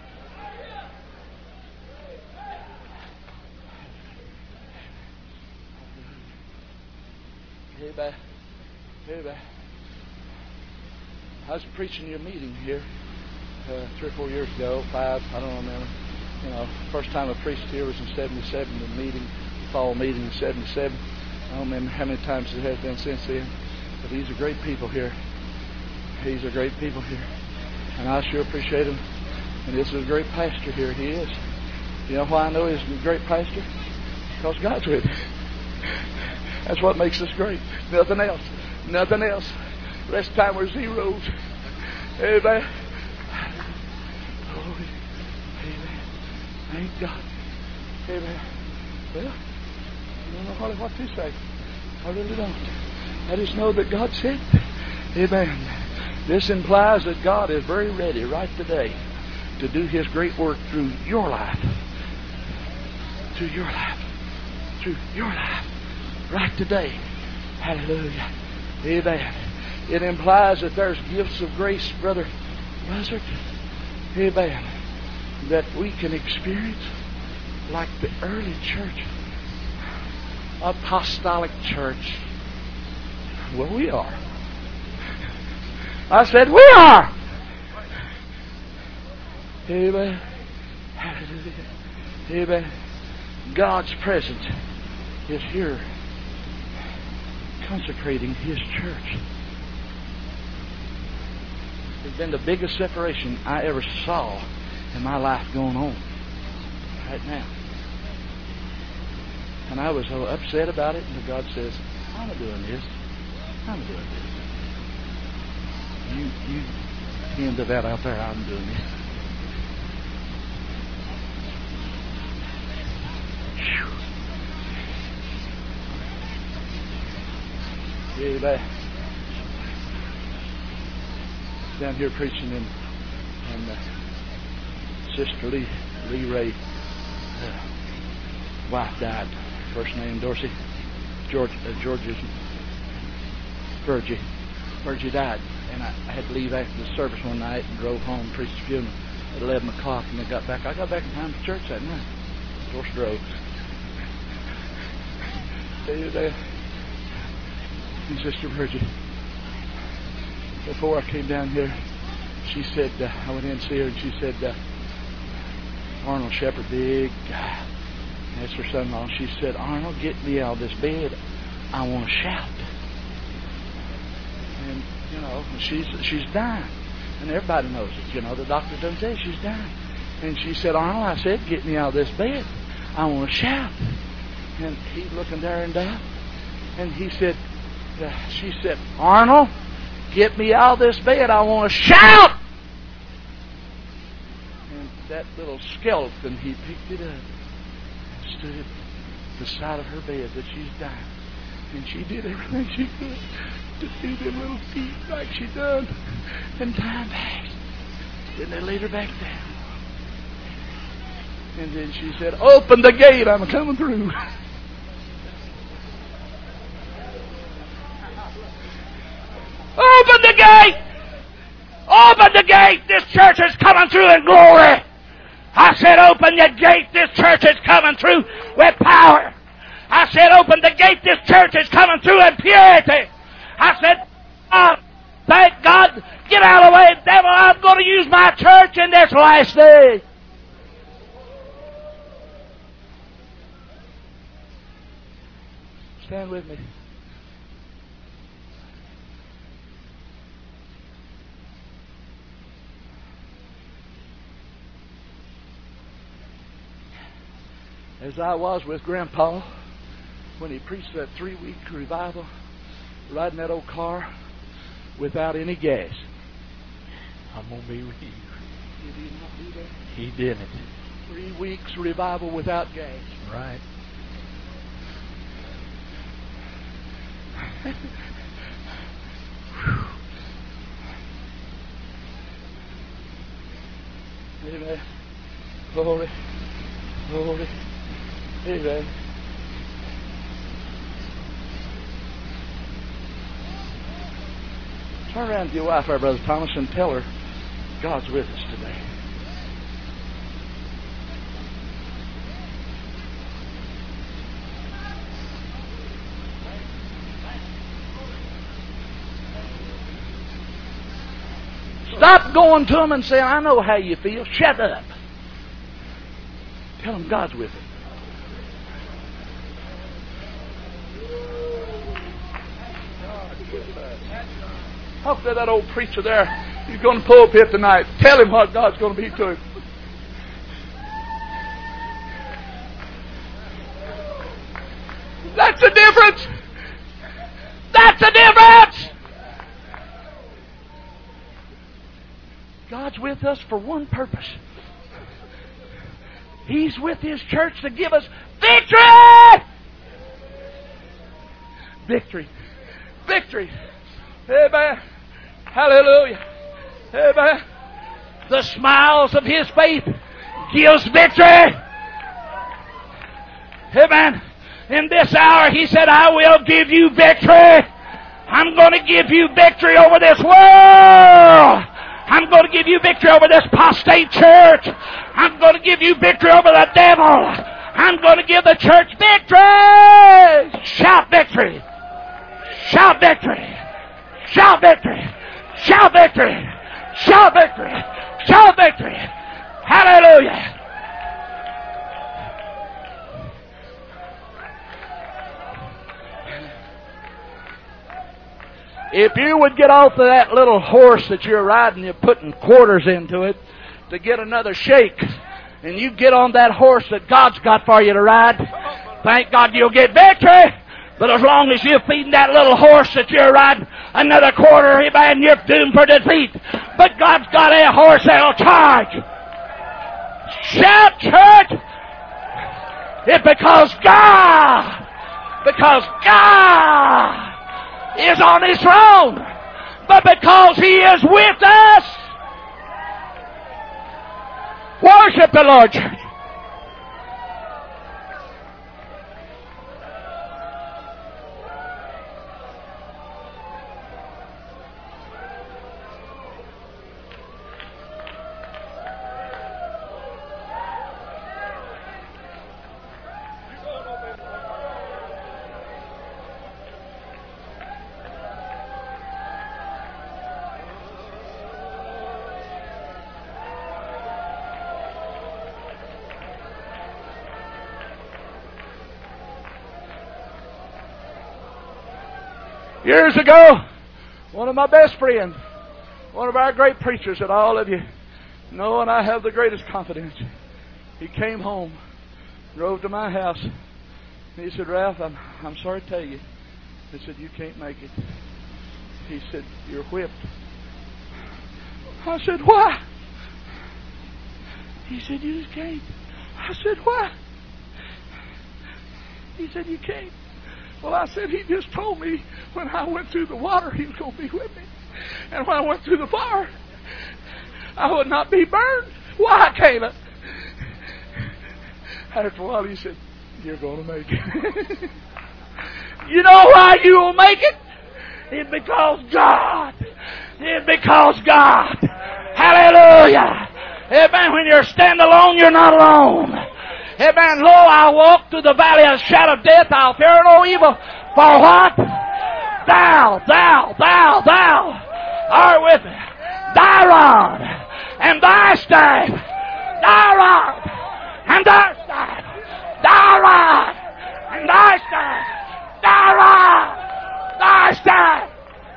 Amen. I was preaching your meeting here 3 or 4 years ago, 5, I don't remember. First time I preached here was in 77, the fall meeting in 77. I don't remember how many times it has been since then. But these are great people here. These are great people here. And I sure appreciate them. And this is a great pastor here. He is. You know why I know he's a great pastor? Because God's with him. That's what makes us great. Nothing else. Nothing else. Rest time we're zeros. Amen. Glory. Amen. Thank God. Amen. Well, I don't know hardly what to say. I really don't. I just know that God said, amen. This implies that God is very ready right today to do His great work through your life. Through your life. Through your life. Right today. Hallelujah. Amen. It implies that there's gifts of grace, Brother Buzzard. Amen. That we can experience like the early church. Apostolic church. Well, we are. I said, we are. Amen. Hallelujah. Amen. God's presence is here consecrating His church. It's been the biggest separation I ever saw in my life going on right now. And I was so upset about it, and God says, I'm not doing this. I'm doing this. You end of that out there, I'm doing this. Amen. Down here preaching, and Sister Lee Ray, wife died. First name Dorsey. George's Virgie died, and I had to leave after the service one night and drove home, preached the funeral at 11 o'clock, and I got back in time for church that night. Of course, drove. There. And Sister Virgie, before I came down here, she said, I went in to see her, and she said, Arnold Shepherd, big guy. That's her son-in-law. She said, Arnold, get me out of this bed. I want to shout. And, she's dying. And everybody knows it. The doctor doesn't say she's dying. And she said, Arnold, I said, get me out of this bed. I want to shout. And he's looking there in doubt. And he said, she said, Arnold, get me out of this bed. I want to shout. And that little skeleton, he picked it up and stood at the side of her bed that she's dying. And she did everything she could to see them little feet like she done. And time passed. Then they laid her back down. And then she said, "Open the gate, I'm coming through." Open the gate! Open the gate! This church is coming through in glory. I said, open the gate. This church is coming through with power. I said, open the gate. This church is coming through in purity. I said, oh, thank God. Get out of the way, devil. I'm going to use my church in this last day. Stand with me. As I was with Grandpa when he preached that 3-week revival, riding that old car without any gas. I'm going to be with you. Did he not do that? He didn't. 3 weeks revival without gas. Right. Amen. Glory. Glory. Amen. Turn around to your wife there, Brother Thomas, and tell her God's with us today. Stop going to them and saying, "I know how you feel." Shut up. Tell them God's with them. Talk to that old preacher there. He's going to pulpit tonight. Tell him what God's going to be to him. That's the difference. That's the difference. God's with us for one purpose. He's with His church to give us victory! Victory. Victory. Amen. Hallelujah. Amen. The smiles of His faith gives victory. Amen. In this hour, He said, "I will give you victory. I'm going to give you victory over this world. I'm going to give you victory over this apostate church. I'm going to give you victory over the devil. I'm going to give the church victory." Shout victory. Shout victory. Shout victory. Shout victory. Shout victory. Shout victory. Hallelujah. If you would get off of that little horse that you're riding, you're putting quarters into it to get another shake, and you get on that horse that God's got for you to ride, thank God you'll get victory. But as long as you're feeding that little horse that you're riding another quarter, amen, you're doomed for defeat. But God's got a horse that'll charge. Shout, church! It's because God is on His throne, but because He is with us. Worship the Lord, church. Years ago, one of my best friends, one of our great preachers that all of you know and I have the greatest confidence, he came home, drove to my house, and he said, "Ralph, I'm sorry to tell you." He said, "You can't make it." He said, "You're whipped." I said, "Why?" He said, "You just can't." I said, "Why?" He said, "You can't." Well, I said, "He just told me when I went through the water He was going to be with me." And when I went through the fire, I would not be burned. Why, Caleb? After a while, he said, you're going to make it. You know why you will make it? It's because God. It's because God. Hallelujah. Amen. When you're standing alone, you're not alone. Amen. Lo, I walk through the valley of the shadow of death. I'll fear no evil. For what? Thou art with me. Thy rod and thy staff. Thy rod and thy staff. Thy rod and thy staff. Thy rod, thy staff.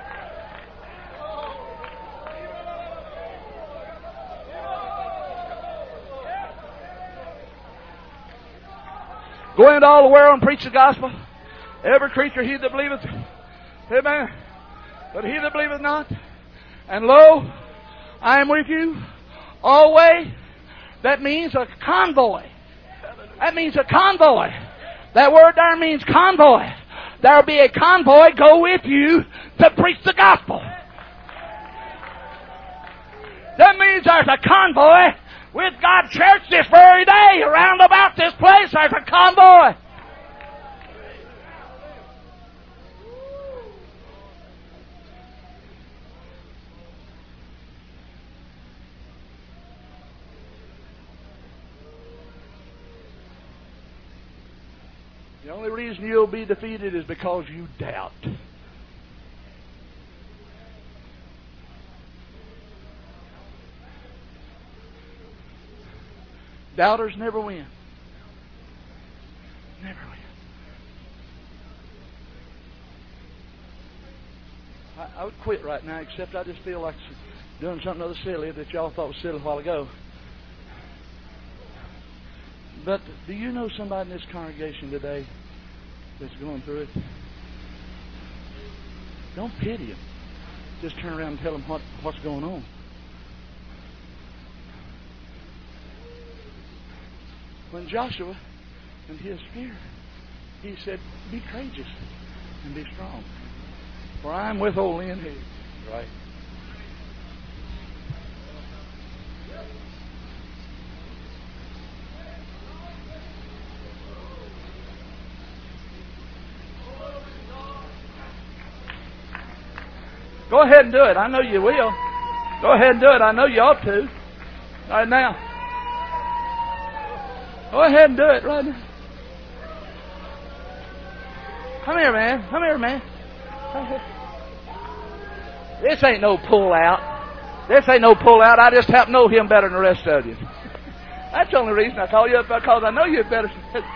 Go into all the world and preach the gospel. Every creature, he that believeth. Amen. But he that believeth not. And lo, I am with you always. That means a convoy. That means a convoy. That word there means convoy. There'll be a convoy go with you to preach the gospel. That means there's a convoy with God's church this very day. Around about this place, there's a convoy. The only reason you'll be defeated is because you doubt. Doubters never win. Never win. I would quit right now, except I just feel like doing something other silly that y'all thought was silly a while ago. But do you know somebody in this congregation today that's going through it? Don't pity them. Just turn around and tell them what's going on. When Joshua, in his fear, he said, be courageous and be strong. For I am with old Lynn Higgs. Right. Go ahead and do it. I know you will. Go ahead and do it. I know you ought to. Right now. Go ahead and do it right now. Come here, man. Come here, man. Come here. This ain't no pull out. This ain't no pull out. I just happen to know him better than the rest of you. That's the only reason I call you up, because I know you better.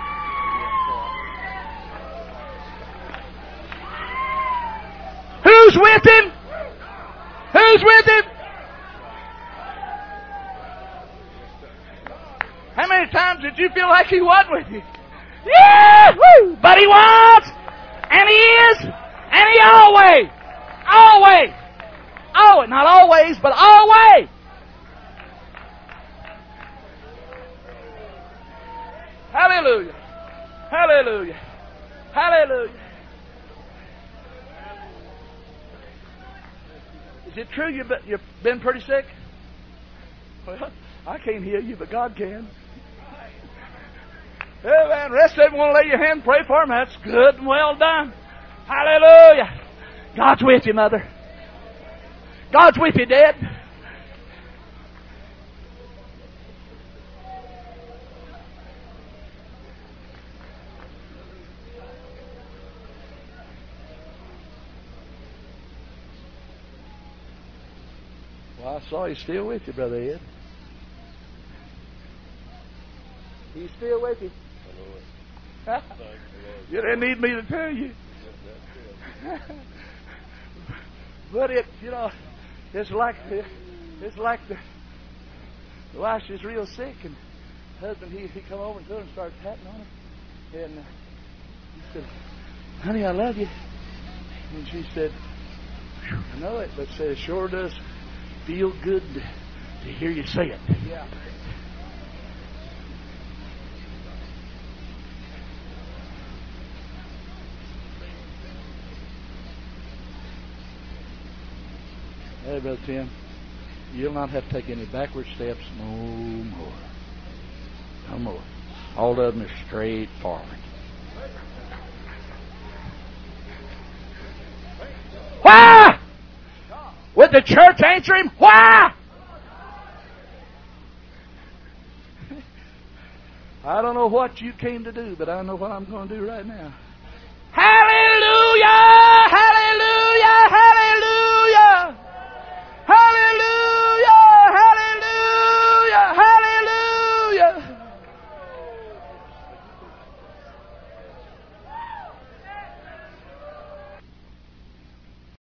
Who's with him? Who's with him? How many times did you feel like he was with you? Yeah! Woo! But he was, and he is, and he always, not always, but always. Hallelujah. Hallelujah. Hallelujah. Is it true you've been pretty sick? Well, I can't heal you, but God can. Amen. The rest of them want to lay your hand and pray for them. That's good and well done. Hallelujah. God's with you, Mother. God's with you, Dad. Well, I saw he's still with you, Brother Ed. He's still with you. You didn't need me to tell you. But it's like the wife, she's real sick, and husband he come over to her and started patting on her, and he said, "Honey, I love you." And she said, "I know it, but it sure does feel good to hear you say it." Yeah. Brother Tim, you'll not have to take any backward steps no more. No more. All of them are straight forward. Why? Would the church answer him? Why? I don't know what you came to do, but I know what I'm going to do right now.